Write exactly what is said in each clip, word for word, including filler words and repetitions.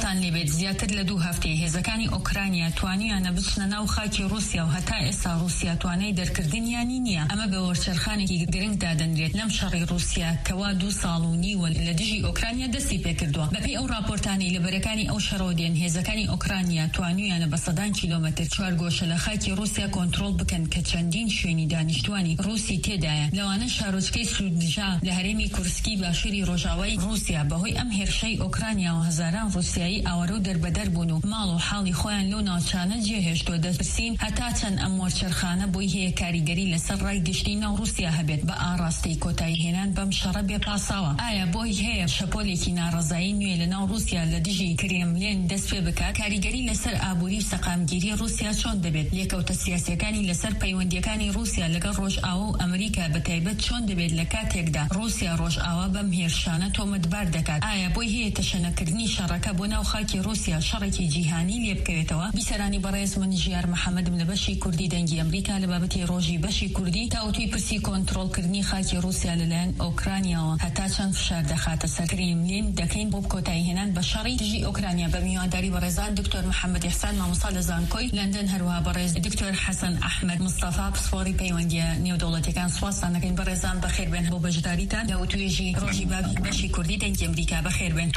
باوەتان لێبێت زیاتر لە دوو هەفتەی هێزەکانی ئۆکرانیا توانیانە بچنە ناو خاکی رووسیا و هەتا ئێستا رووسیا توانای دەرکردنیانی نییە. ئەمە بە وەرچەرخانێکی گرنگ دادەنرێت لەم شەڕی رووسیا کەوا دوو ساڵ و نیوە لە دژی ئۆکرانیا دەستی پێکردووە. بەپێی ئەو راپۆرتانەی لە بەرەکانی ئەو شەڕەوە دێن هێزەکانی ئۆکرانیا توانیانە بە سەدان کیلۆمەتر چوار گۆشە لە خاکی رووسیا کۆنتڕۆڵ بکەن کە چەندین شوێنی دانیشتوانی رووسی تێدایە. لەوانە شارۆچکەی سوودجا لە هەرێمی کورسکی باشووری ڕۆژاوای رووسیا بەهۆی ئەم هێرشەی ئۆکرانیا و هەزاران رووسیایی ئاوەرە و دەربەدەر بوون و ماڵ و حاڵی خۆیان لەو ناوچانە جێهێشتووە. دەپرسین هەتا چەند ئەم وەرچەرخانە بۆی هەیە کاریگەری لەسەر ڕای گشتی ناو رووسیا هەبێت بە ئاڕاستەی کۆتایی هێنان بەم شەڕە بێپاساوە. ئایا بۆی هەیە شەپۆلێکی ناڕەزایی نوێ لە ناو رووسیا لە دژی کرێملین دەست پێ بکات؟ کاریگەری لەسەر ئابووری و سەقامگیری رووسیا چۆن دەبێت؟ لێکەوتە سیاسیەکانی لەسەر پەیوەندیەکانی رووسیا لەگەڵ ڕۆژئاوا و ئەمریکا بەتایبەت چۆن دەبێت لە کاتێکدا رووسیا ڕۆژئاوا بەم هێرشانە تۆمەتبار دەکات؟ ئایا بۆی هەیە تەشەنەکردنی شەڕەکە بۆ ناو خاکی رووسیا شەڕێکی جیهانی لێ بکەوێتەوە؟ بیسەرانی بەڕێز من ژیار محەممەدم لە بەشی کوردی دەنگی ئەمریکا لە بابەتی ڕۆژی بەشی کوردی تاوتوی پرسی کۆنتڕۆڵکردنی خاکی رووسیا لەلایەن ئۆکرانیاوە هەتا چەند فشار دەخاتە سەر کرێملین دەکەین بۆ کۆتایی هێنان بە شەڕی دژی ئۆکرانیا بە میوانداری بەڕێزان دکتۆر محەممەد ئیحسان مامۆستا لە زانکۆی لەندەن، هەروەها بەڕێز دکتۆر حەسەن ئەحمەد مستەفا پسپۆڕی پەیوەندیە نێودەوڵەتیەکان سوپاسان دەکەین. بەڕێزان بەخێر بێن بۆ بەشداریتان لە توێژی ڕۆژی بەشی کوردی دەنگی ئەمریکا. بەخێر بێن.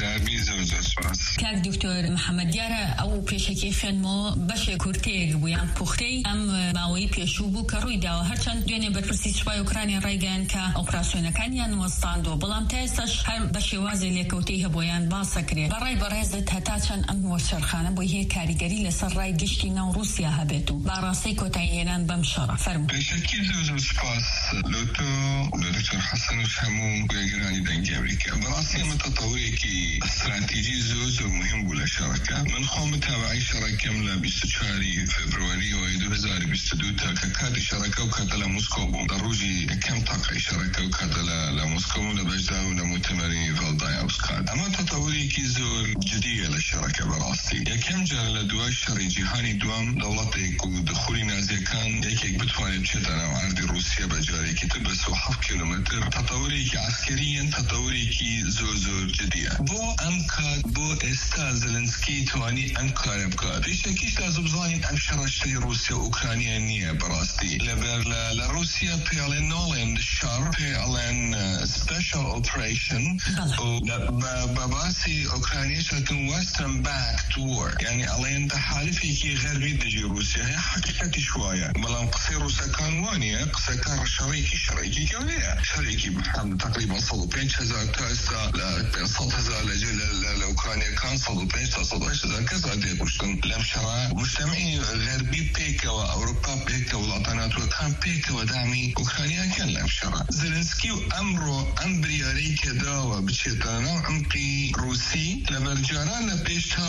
کاک دکتۆر محەممەد، دیارە ئەو پێشەکی خوێنمەوە بەشێک کورتەیەک بوو یان پوختەی ئەم ماوەی پێشوو بوو کە ڕووی داوە، هەرچەند دوێنێ بەرپرسی سوپای ئۆکرانیا ڕایگەیان کە ئۆپراسیۆنەکانیان وەستاندووە، بەڵام تا ئێستاش هەر بە شێوازی لێکەوتەی هەبوویان باسەکرێت. بەڕای بەڕێزت هەتا چەند ئەم وەرچەرخانە بۆی هەیە کاریگەری لەسەر ڕای گشتی ناو رووسیا هەبێت و باڕاستەی کۆتایی هێنان بەم شەڕە؟ فەرموو. بەشێکی زۆر زۆر سوپاس لە تۆ لە دکتۆر حەسەنش هەموو گوێگرانی دەنگی ئەمریکا. بەڕاستی ئەمە تەتەورێکی استراتیژی زۆر زۆر مهم بوو لە شەڕەکە. من خۆم متابعەی شەڕەکەم لە بیست و چواری فێبرواری دوو هەزار و بیست و دوو تا کە کاتی شەڕەکە و کاتە لە موسکۆ بووم، لە ڕۆژی یەکەم تاقەی شەڕەکە و کاتە لە موسکۆ بووم لە بەشدا و لە موتەمەری ڤالدای ئەوسکات. ئەمە تەتەورێکی زۆر جدیە لە شەڕەکە. بەڕاستی یەکەم جار لە دوای شەڕی جیهانی دوام دەوڵەتێک و دخولی نازیەکان یەکێک بتوانێت بچێتە ناو ئاردی رووسیا بە جارێکی تر بە سێ و حەوت کیلۆمەتر. تەتەورێکی عەسکەریە، تەتەورێکی زۆر زۆر جدیە. بۆ ئەم کات بۆ ئێستا زەلەنسکی توانی ئەم کارە بکات. پێشەکیش لازم بزانین ئەم شەڕە شتەی رووسیا و ئوکرانیا نییە. بەڕاستی لەبەر لە رووسیا پێڵێن ناڵێن شەڕ، پێڵێن سپیشال ئۆپریشن بە باسی ئۆکرانیاش هاتن وەسترن باک تو وەر، یعنی ئەڵێن تەحالفێکی غەربی دژی رووسیا هەیە. حەقیقەتیش وایە، بەڵام قسەی رووسەکان وانە. قسەکان شەڕێکی شەڕێکی گەورەیە، شەڕێکی تقریبا سەد و پێنج هەزار تا ئێستا سەد هەزار لە ئوکرانیەکان سەد و پێنج تا سەد و هەشت هەزار کەس هاتێکوشتن لەم شەڕە. مجتەمعی غەربی پێکەوە، ئەوروپا پێکەوە، وڵاتان ناتۆکان پێکەوە دامی ئوکرانیاکەن لەم شەڕە. زەلەنسکی و ئەمڕۆ ئەم بریارەی کە داوە بچێتە ناو عمقی رووسی لەبەر جاران لە پێش تا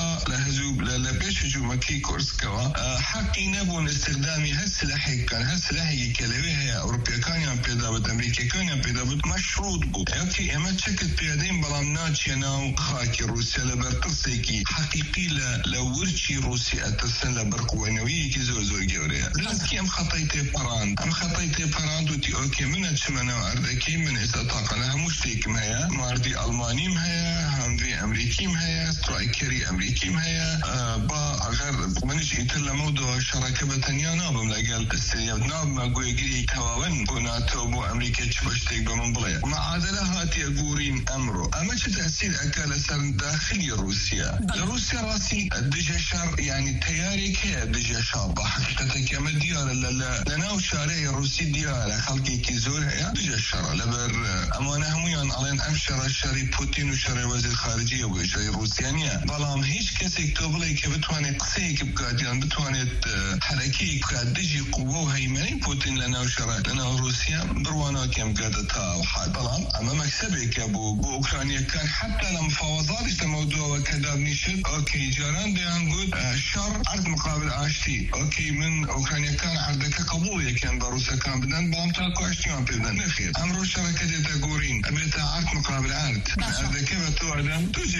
لە پێش هجوومەکەی کورسکەوە حەقی نەبوون استخدامی هەر سلاحێک بکەن. هەر سلاحێکی کە لەوێ هەیە ئەوروپیەکانیان پێدابێت، ئەمریکیەکانیان پێدابێت، مەشروط بوو. ئەوکی ئێمە چەکت پێدەین بەڵام ناچێ ناو خاکی رووسیا لەبەر قسێکی حەقیقی لە ورچی رووسی ئەتەسن لە بەرقوێنەوەیەکی زۆر زۆر گەورەیە. زەلەنسکی ئەم خەتای تێپەڕاند ئەم خەتای تێپەڕاند وتی ئۆکێ منە چمە ناو ئەردەکەی من ئێستا تاقە لە هەموو شتێکم هەیە، ماردی ئەڵمانیم هەیە، هەمووی ئەمریکیم هەیە، سترایکەری ئەمریکیم هەیە. با ئەگەر منیش ئیتر لەمەودەوە شەڕەکە بەتەنیا نابم لەگەڵ ئەستێریە نابمە گوێگیری تەواوەن بۆ ناتۆ بۆ ئەمریکا چ بە شتێک بە من بڵێ. معادلە هاتیە گورین ئەمڕۆ. ئەمە چ تەسیر ئەکا لەسەر داخلی رووسیا؟ لە رووسیا ڕاستی دژە شەڕ یعنی تەیارێک هەیە دژە شەڕ. بە حەقیقەتەکە ئەمە دیارە لە ناو شارەی رووسی دیارە خەڵکێکی زۆر هەیە دژە شەڕە. لەبەر ئەمانە هەمویان ئەڵێن ئەم شەڕە شەڕی پوتین و شەڕی وەزیر خارجیە بۆ شەڕی رووسیا نییە. بەڵام هیچ کەسێک تۆ بڵێ کە بتوانێت قسەیەک بکات یان بتوانێت حرەکەیەک بکات دژی قووە و هەیمەنی پوتین لە ناو شەڕە لە ناو رووسیا بڕواناکەم گەدە تا حال. بەڵام ئەمە مەکسەبێکە بۆ بۆ ئوکرانیەکان حتا لە مفاوەزاتیش لەمەودەوە کە دابنیشت ئۆکەی جاران دەیان گوت شەڕ عرض مقابل ئاشتی. ئۆکەی من ئوکرانیەکان عەردەکە قبوڵیەکەن بە رووسەکان بدەن، بەڵام تاکو ئاشتیان پێ بدەن. نەخێر ئەمڕۆ شەڕەکە دێتە گۆڕین، ئەبێتە عرض مقابل عرض. عەردەکە بە تۆ ئەدەم دووجێک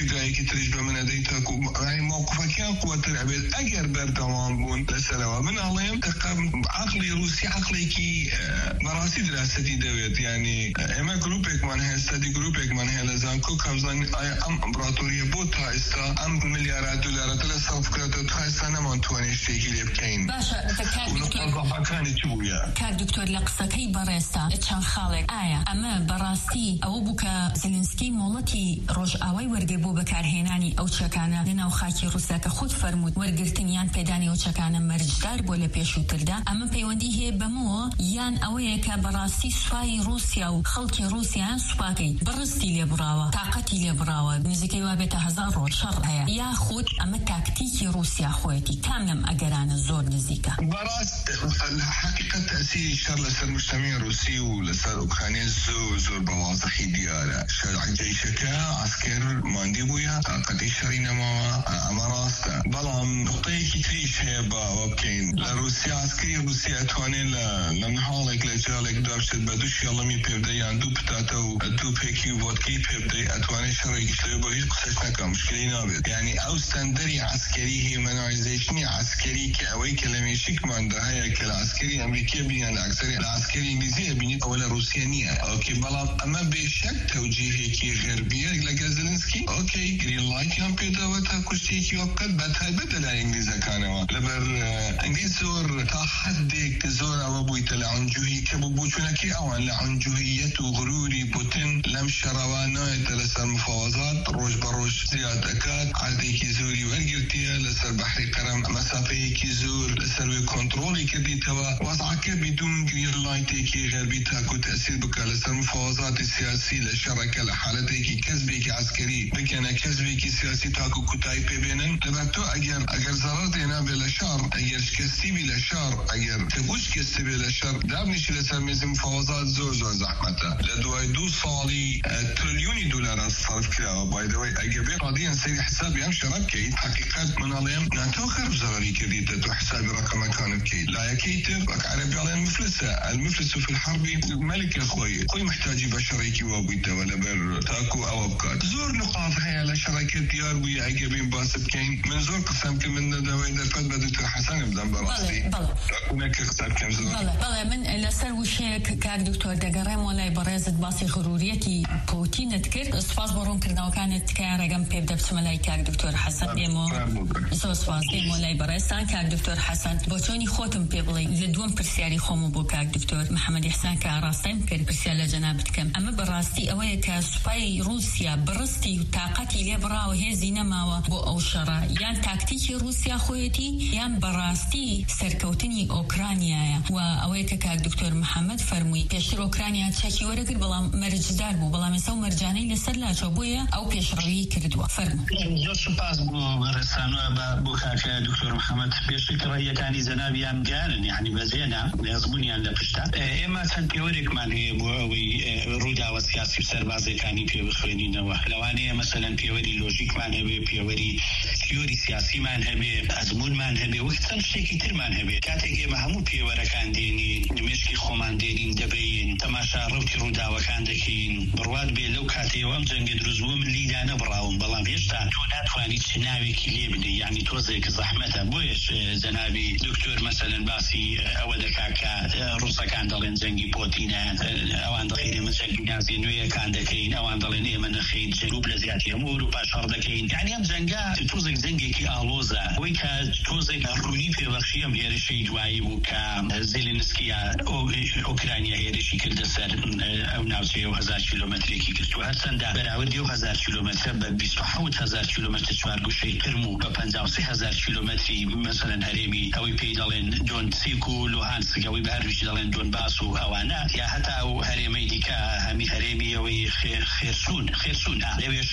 جايك ترجع من ديتك يعني موقفك كان قوة العبيد أجر بردوام بون لسلوى من الله تقام عقلي روسي عقلي كي مراسي دراسة دويت يعني إما جروبك من هستدي جروبك من هلزان كو كمزان أم إمبراطورية بوتها استا أم مليارات دولارات لصرف كرات تخايستا نمان توانيش تيجي لبكين باشا ونقطة كانت شوية كان دكتور لقصة كي براستا اتشان خالق آية أما براستي أو بوكا زيلينسكي مولتي روج أوي ورقبو بكارهيناني أو تشكانا لنا وخاكي روسا كخود فرمود ورقرتنيان بيداني أو تشكانا مرجدار بولا بيشو تردا أما بيواندي هي بمو يان أوي كبراستي سفاي روسيا وخلقي روسيا سفاكي برستي لبراوة طاقتي لبراوة موزيكي وابتا هزار رو شر هيا يا خود أما تاكتيكي روسيا خويتي كاملم أقران الزور نزيكا براست حقيقة تأثير الشر لسر المجتمع الروسي ولسر أوكرانيا زور زور بواضحي ديارة شرع جيشكا عسكر ماندي بويا طاقتي شرينا ما أمراستا بلام نقطي كتريش هي باوكين لروسيا عسكري روسيا أتواني لمنحالك لجالك دارشت بدوش يلا مي بيبدأ ياندو بتاتو دو بيكي وودكي بيبدأ أتواني شرعي كتلو بهيش قصشنا كا مشكلين نابد يعني أو ستاندري عسكري هيمانايزيشني عسكري كأوي كلميشيك من ده هيا كالعسكري أمريكي بينا العسكري العسكري إنجليزي بيني أولا روسيانية أوكي بلام أما بشك توجيهي كي غربية لقى زيلينسكي أوكي جرين لايت يام بيدا وتا كشتيكي وقت بتهاي بدل إنجليزا كانوا لبر إنجليز زور تحديك زور أو بويت لعنجوهي كبوبوشونكي أوان لعنجوهية وغروري بوتين لم شروانا تلسى المفاوضات روج بروج زيادة أكاد عرديكي زوري وأرجرتيا لسر بحري قرم مسافي كي زور لسر كنترولي كدي توا وضعك بدون جرين لايت كي غربي تاكو تأثير بك لسر المفاوضات السياسية للشركة لحالتك كسبك عسكري بكنا كسبك سياسي تاكو كتاي بينن لبتو أجر أجر زرارتنا بلا شر أجر شكستي بلا شر أجر تبوش كستي بلا شر دابنش لسر ميزم مفاوضات زور زور زحمته لدواي دو صالي تريليوني دولار صرف كلا باي ذا واي أجر بقضية سير حسابي هم شركة حقيقة من عليهم نتوخر زراري كديدة تو حسابي رقم كانت كي لا يكيتر لك عربي على المفلسة المفلس في الحرب ملك أخوي أخوي محتاج بشريكي وابيته ولا بر تاكو أو أبكات زور نقاط هي على شركة ديار ويا عجبين باسب كين من زور قسم كمن دواء درفت بدو حسن بدن براسي بلى هناك قسم كم زور بلى بلى من لسر وشيك كاك دكتور دقرام ولا برازت باسي غرورية كي بوتين تكر صفاز برون كرنا وكانت كارجم بيبدأ بسملاي كاك دكتور حسن إيمو زوج صفاز إيمو لا برازتان كاك دكتور حسن بوتوني خوتم بيبلي لدوم برسياري خومو بو كاك دكتور محمد إحسان كراستين كر برسيال جنابتكم أما براستي أوي كسباي روسيا برستي وطاقتي لبرا وهي زينما بو أوشرا يعني تاكتيكي روسيا خويتي يعني براستي سركوتني أوكرانيا وأوي كاك دكتور محمد فرمي بيشتر أوكرانيا تشاكي ورقر بلا مرجدار بو بلا مساو مرجاني لسلا شوبويا أو بيشروي كردوا فرمي زۆر سوپاس بۆ ڕێستانەوە بۆ کاکە دکتۆر محەممەد پێشتر ڕێیەکانی زەناویان گیانن یعنی بەزێنە نێزبوونیان لە پشتا ئێمە چەند پێوەرێکمان هەیە بۆ ئەوەی ڕووداوە سیاسی و سەربازەکانی پێ بخوێنینەوە لەوانەیە مەسەلەن پێوەری لۆژیکمان هەبێ پێوەری تیۆری سیاسیمان هەبێ ئەزمونمان هەبێ وەک چەند شتێکی ترمان هەبێ کاتێک ئێمە هەموو پێوەرەکان دێنین نمێشکی خۆمان دێنین دەبین تەماشا ڕوتی ڕووداوەکان دەکەین بڕوات بێ لەو کاتەوە ئەم جەنگە دروستبووە من لیدا نەبڕاوم بەڵام هێشتا تۆ ناتوانیت چناوێکی لێ بدەی یعنی تۆزێک زەحمەتە بۆیەش جەنابی دکتۆر مەسەلەن باسی ئەوە دەکا کە ڕووسەکان دەڵێن جەنگی پۆتینە ئەوان دەڵێن ئێمە جەنگی نازی نوێیەکان دەکەین ئەوان دەڵێن ئێمە نەخەین جنوب لە زیاتی هەموو ئەوروپا شەڕ دەکەین یعنی ئەم جەنگە تۆزێک جەنگێکی ئاڵۆزە ئەوەی کە تۆزێک ڕوونی پێبەخشی ئەم هێرشەی دوایی بوو کە زێلێنسکیە ئۆکرانیا هێرشی کردە سەر ئەو ناوچەیە و هەزار کیلۆمەترێکی کردووە هەرچەندە بەراوردی و هەزار کیلۆمەتر بە بیست و حەوت هەزار کیلۆمەتر چوارگوشەی کرم و بە پەنجا و سێ هەزار کیلۆمەتری مەسەلەن هەرێمی ئەوەی پێی دەڵێن دۆنتسیک و لوهانسک ئەوەی بە هەرویشی دەڵێن دۆنباس و ئەوانە یا هەتا و هەرێمەی دیکە هەمی هەرێمی ئەوەی خێرسوون خێرسوون لەوێش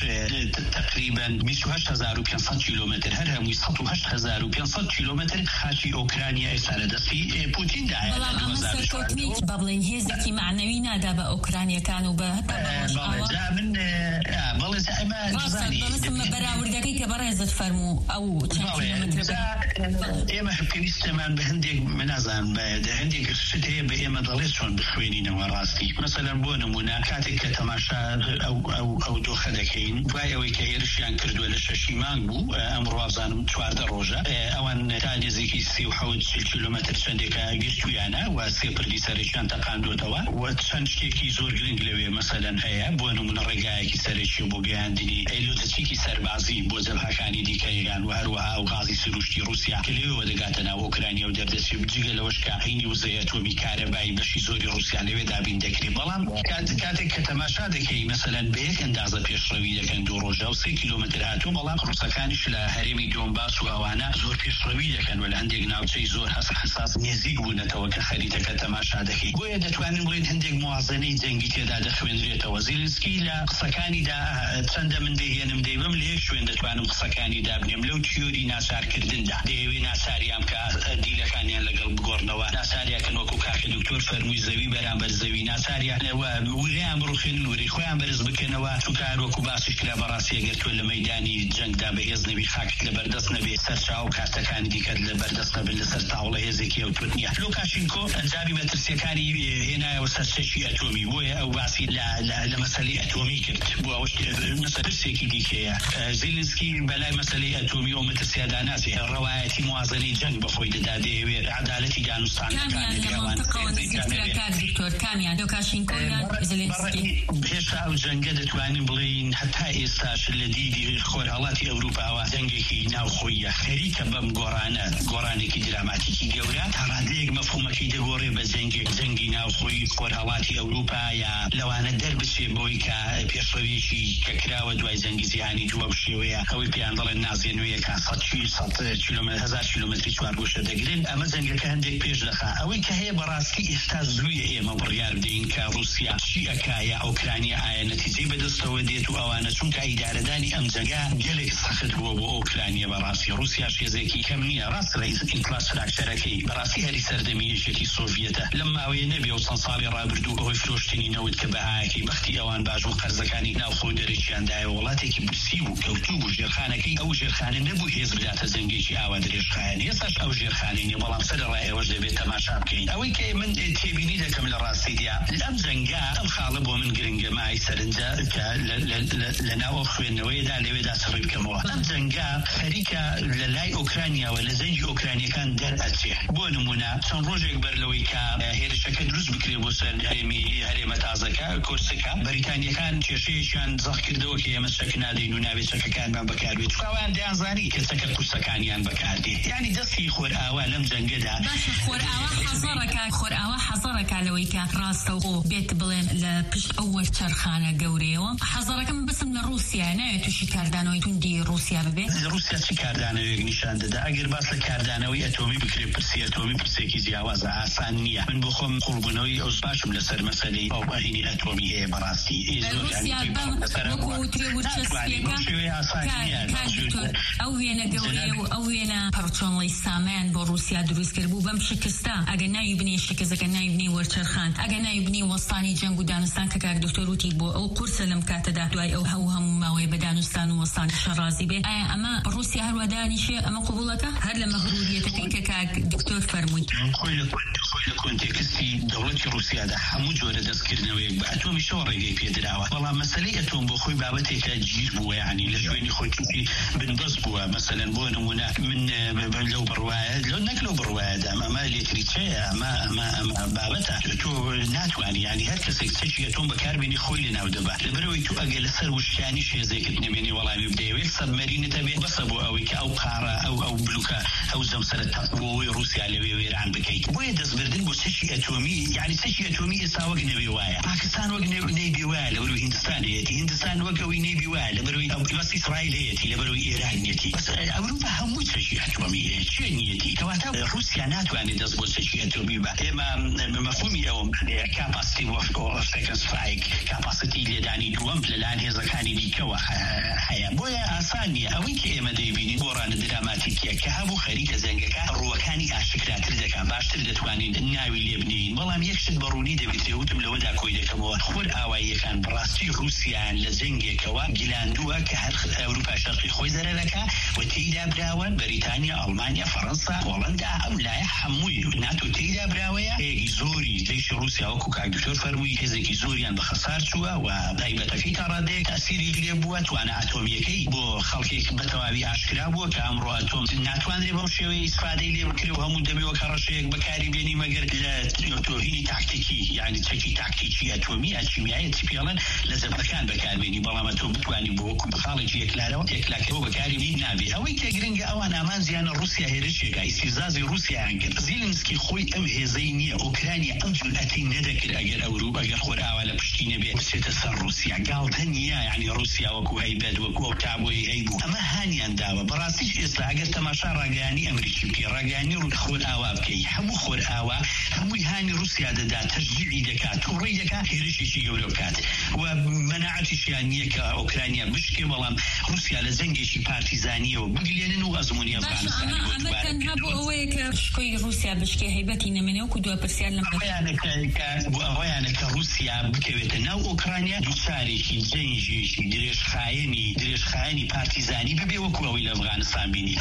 تقریباً بیست و هەشت هەزار و پێنج سەد کیلۆمەتر هەر هەمووی سەد و هەشت هەزار و پێنج سەد کیلۆمەتر خاچی ئۆکرانیا ئێستا لەدەستی پوتیندایە بەڵام ئەمە سەرکەوتنی بەڵێن هێزێکی معنەوی نادا بە ئۆکرانیەکان و بە هەتا بەڵێ من بەڵێ ئێمە بەڵام بەراوردەکەی کە بەڕێزت فەرموو ئەو ئێمە پێویستەمان بە هەندێک منازان بە هەندێک شت هەیە بە ئێمە دەڵێ چۆن بخوێنینەوە ڕاستی مەسەلەن بۆ نمونە کاتێک کە تەماشا ئەو دۆخە دەکەین دوای ئەوەی کە هێرشیان کردووە لە شەشی مانگ بوو ئەمڕۆ ئازانم چواردە ڕۆژە ئەوان تا نزیکی سی و حەوت کیلۆمەتر چەندێکە گرتویانە و سێ پردی سەرێکیان تەقاندوتەوە و چەند شتێکی زۆر گرنگ لەوێ مەسەلەن هەیە بۆ نمونە ڕێگایەکی سەرێکی بۆ گەیاندنی ئەیلۆتچێکی سەربازی بۆ جەبهەکانی دیکەیان و هەروەها و غازی سروشتی رووسیا کە لەوێەوە دەگاتە ناو ئۆکرانیا و دەردەچێت بجگە لەوەش کە هەینی وزەی ئەتۆمی کارەبایی بەشی زۆری رووسیا لەوێ دابین دەکرێت بەڵام کاتێک کە تەماشا دەکەی مەسەلەن بە یەک ئەندازە پێشڕەوی دەکەن دوو ڕۆژە و سێ کیلۆمەتر هاتوو بەڵام ڕووسەکانیش لە هەرێمی دۆنباس و ئەوانە زۆر پێشڕەوی دەکەن و لە هەندێک ناوچەی زۆر حساس نێزیک بوونەتەوە کە خەریتەکە تەماشا دەکەی بۆیە دەتوانین بڵێن هەندێک موازنەی جەنگی تێدا دەخوێنرێتەوە زیلنسکی لە قسەکانیدا چەندە من دەهێنم دەیبم لە یەک شوێن دەتوانم قسەکانی دابنێم لەو تیۆری ناچارکردندا دەیەوێ ناچاریان کە دیلەکانیان لەگەڵ بگۆڕنەوە ناچاریاکەن وەکو کاکە دکتۆر فەرمووی زەوی بەرامبەر زەوی ناچاریانەوە وریان بڕوخێنن وری خۆیان بەرز بکەنەوە چونکە وەکو باسیش کرا بەڕاستی ئەگەر تۆ لە مەیدانی جەنگدا بەهێز نەبی خاکت لە بەردەست نەبێ سەرچاو کارتەکانی دیکەت لە بەردەست نەبن لەسەر تاوڵە هێزێکی ئەو توت نییە لۆکاشینکۆ ئەنجامی مەترسیەکانی هێنایەوە سەرچێکی ئەتۆمی بۆیە ئەو باسی لە مەسەلەی ئەتۆمی کرد بۆ ئەوش مەسەرسێکی دیکەیە زیلنسکی بەلای مەسەلەی ئەتۆمی و مەترسیادا ناسێ ڕەوایەتی موازنەی جەنگ بەخۆی دەدا دەیەوێت عەدالەتی هێشتا ئەو جەنگە دەتوانین بڵێین هەتا ئێستاش لە دیدی خۆرهەڵاتی ئەوروپاوە جەنگێکی ناوخۆیە خەریکە بەم گۆڕانە گۆڕانێکی دراماتیکی گەورە تا ڕادەیەک مەفهومەکەی دەگۆڕێ بە جەنگێک جەنگی ناوخۆی خۆرهەڵاتی ئەوروپا یا لەوانە دەربچێ بۆی کە پێشڕەویەکی کە کراوە دوای جەنگی جیهانی دووە شێوەیە ئەوەی پێیان دەڵێن نازێنوویە کە سەد کیلۆمەتر هەزار کیلۆمەتری چوار گۆشە دەگرن ئەمە جەنگەکە هەندێک پێش دەخا ئەوەی کە هەیە بەڕاستی ئێستا زوویە ئێمە بڕیار بدەین کە رووسیا چی ئەکایە ئۆکرانیا ئایا نەتیجەی بەدەستەوە دێت و ئەوانە چونکە ئیدارەدانی ئەم جەنگا گەلێک سەخت بووە بۆ ئۆکرانیا بەڕاستی رووسیا شێزێکی کەم نییە ڕاست ڕێز ئینفراستراکچەرەکەی بەڕاستی هەری سەردەمی یەکێتی سۆڤیەتە لەم ماوەیە نەبێ و چەند ساڵی ڕابردوو ئەوەی فرۆشتنی نەوت کە بەهایەکەی بەختی ئەوان باش و قەرزەکانی ناوخۆ دەرەکیاندایە وڵاتێکی برسی بوو کەوتوو بوو ژێرخانەکەی ئەو ژێرخانە نەبوو هێز بداتە جەنگێکی ئاوا درێژخایەن ئێستاش ئەو ژێرخانەی نیە بەڵام سەرەڕای ئێوەش دەبێت تەماشا بکەین ئەوەی کە من تێبینی دەکەم لە ڕاستیدا لەم جەنگا ئەم خاڵە بۆ من گرنگە مای سەرنجە کە لە ناو خوێندنەوەیدا لەوێدا سڕی بکەمەوە ئەم جەنگا خەریکە لە لای ئۆکرانیاوە لە جەنگی ئۆکرانیەکان دەرئەچێ بۆ نمونە چەند ڕۆژێک بەر لەوەی کە هێرشەکە دروست بکرێ بۆ سەر هەرێمی هەرێمە تازەکە کورسەکە بەریتانیەکان کێشەیەکیان زەخ کردەوە کە ئێمە چەک نادەین و ناوێت چەکەکانمان بەکاربێت چکاوان دەیانزانی کە چەکە کورسەکانیان بەکاردێ یعنی دەستی خۆرئاوا لەم جەنگەدا خۆرئاوا حەزەڕەکە خۆرئاوا حەزەڕەکە لەوەی کە ڕاستەوخۆ بێت بڵێن لە پشت ئەو وەرچەرخانە گەورەیەوە حەزەڕەکەم بسم لە رووسیا نایێت تووشی کاردانەوەی توندی رووسیا ببێت رووسیا چی کاردانەوەیەک نیشان دەدا ئەگەر باس لە کاردانەوەی ئەتۆمی بکرێت پرسی ئەتۆمی پرسێکی جیاوازە ئاسان نییە من بۆ خۆم قوربوونەوەی ئەوس باشم لەسەر مەسەلەی ئەو ئاهینی ئەتۆمی هەیە بەڕاستی ئەو وێنە گەورەیە و ئەو وێنە پەرچۆنڵی سامان بۆ رووسیا دروست کرد بوو بەم شکستە ئەگە ناوی بنێ شکستەکە ناوی بنێ وەرچەرخان ئەگە ناوی بنێ وەستانی جەنگ و دانوستان کە کاک دکتۆر وتی بۆ ئەو قورسە لەم کاتەدا دوای ئەو هەوو هەموو ماوەی بە دانوستان و وەستانی شەڕازی بێ ئایا ئەمە رووسیا هەروە دانیشێ ئەمە قبوڵەکە هەر لە مەغروریەتەکەی کە کاک دکتۆر فەرمووی خۆی لە کۆنتێکستی دەوڵەتی رووسیادا هەموو جۆرە دەستکردنەوەیەک بە ئەتۆمی شەوە ڕێگەی پێدراوە بەڵام مەسەلەی ئەتۆم بۆ خۆی بابەتێکە گیر بووە یعنی لە شوێنی خۆی تووشی بنبەست بووە مەسەلەن بۆ نمونە من لەو بڕوایە لەو نەک لەو بڕوایەدا ئەمە لێتریچەیە ئەمە ئەمە ئەمە بابەتە تۆ ناتوانی ینی هەر کەسێک چەکی ئەتۆم بەکاربێنی خۆی لەناو دەبات لەبەرەوەی تو ئەگەر لەسەر وشکانی شێزێکت نەمێنی وەڵامی بدەیەوێت سەبمەرینت هەبێت بەسە بۆ ئەوەی کە ئەو قارە ئەو ئەو بلوکە ئەو زەمسەرە تەقبۆی رووسیا لەوێ وێران بکەیت بۆیە دەستبردن بۆ چەکی ئەتۆمی یعنی چەکی ئەتۆمی ئێستا وەک نەبێ وایە پاکستان وەک نەیبێ وایە لەبەرەوەی هیندستان هەیەتی هیندستان وەک ئەوەی نەیبێ وایە لەبەرەوەی بەس ئیسرائیل هەیەتی لەبەرەوەی ئێران نیەتی بەس ئەوروپا هەموو چەکی ئەتۆمی هەیە چێ نیەتی کەواتە رووسیا ناتوانێت دەست بۆ چەکی ئەتۆمی بە ئێمە مەفهومی ئەوم هەیە کاپاسیتی وە سێکەند سترایک کاپاسیتی لێدانی دووەم لەلایەن هێزەکانی دیکەوە هەیە بۆیە ئاسان نییە ئەوەی کە ئێمە دەیبینی گۆڕانە دراماتیکیە کە هەبوو خەریکە جەنگەکە ڕووەکانی ئاشکراتر دەکات باشتر دەتوانین ناوی لێ بنین بەڵام یەکشت بەڕوونی دەبێت وتم لەوەدا کۆی دەکەمەوە خۆر ئاواییەکان بەڕاستی رووسیایان لە جەنگێک شارێکەوە گیلاندووە کە هەر ئەوروپا شەرقی خۆی زەرەرەکە و تێیدا براون بەریتانیا، ئەڵمانیا، فەڕەنسا، هۆڵەندا، ئەم لایە هەمووی ناتۆ تێیدا براوەیە. هەیەکی زۆری لەیشی رووسیا وەکو کاک دکتۆر فەرمووی هێزێکی زۆریان بە خەسار چووە و تایبەتەکەی تا ڕادەیەک تاسیری لێ بووە. توانە ئاتۆمیەکەی بۆ خەڵکێک بەتەواوی ئاشکرا بووە کە ئەمڕۆ ئاتۆم ناتوانرێ بەو شێوەیە ئیسفادەی لێ بکرێ و هەموو دەبێەوە کە ڕەشەیەک بەکاری بێنی مەگەر لە تۆهینی تاکتیکی، یعنی چەکی تاکتیکی ئەتۆمی ئەچیمیایی چپێڵن لە زەبەکان بەکاربێنی، بەڵام ئەتۆ بتوانی بۆ وەکو بەخاڵێکی یەکلارەوە یەکلاکەوە بەکاری بێنی نابێ. ئەوەی کە گرنگە ئەوان ئامان زیانە رووسیا هێرشێکە ئیسیزازی رووسیایان کرد. زیلنسکی خۆی ئەم هێزەی نییە، ئۆکرانیا ئەم جورئەتی نەدەکرد ئەگەر ئەوروپا ئەگەر خۆرئاوا لە پشتی نەبێ بچێتە سەر رووسیا. گاڵتە نییە، یعنی رووسیا وەکو هەیبەت وەکو ئەو تابۆی هەیبوو ئەمە هانیان داوە. بەڕاستیش ئێستا ئەگەر تەماشا ڕاگەیانی ئەمریکی بکەی، ڕاگەیانی خۆرئاوا بکەی، هەموو خۆرئاوا هەمووی هانی رووسیا دەدا، تەشجیعی دەکات، تووڕێی دەکات هێرشێکی گەورە بکات و مەناعەتیشیان نییە کە ئۆکرانیا بشکێ، بەڵام رووسیا لە زەنگێکی پارتیزانیەوە بگلێنن و ئەزموونی ئەفغانستانی بۆ دووبارە تەنها بۆ ئەوەیە کە شکۆی رووسیا بشکێ هەیبەتی نەمێنێ وەکو دووە پرسیار لەم ئەوەیانە کە رووسیا بکەوێتە ناو ئۆکرانیا دووچارێکی جەنجێکی درێژخایەنی درێژخایەنی پارتیزانی ببێ وەکو ئەوەی لە ئەفغانستان بینی.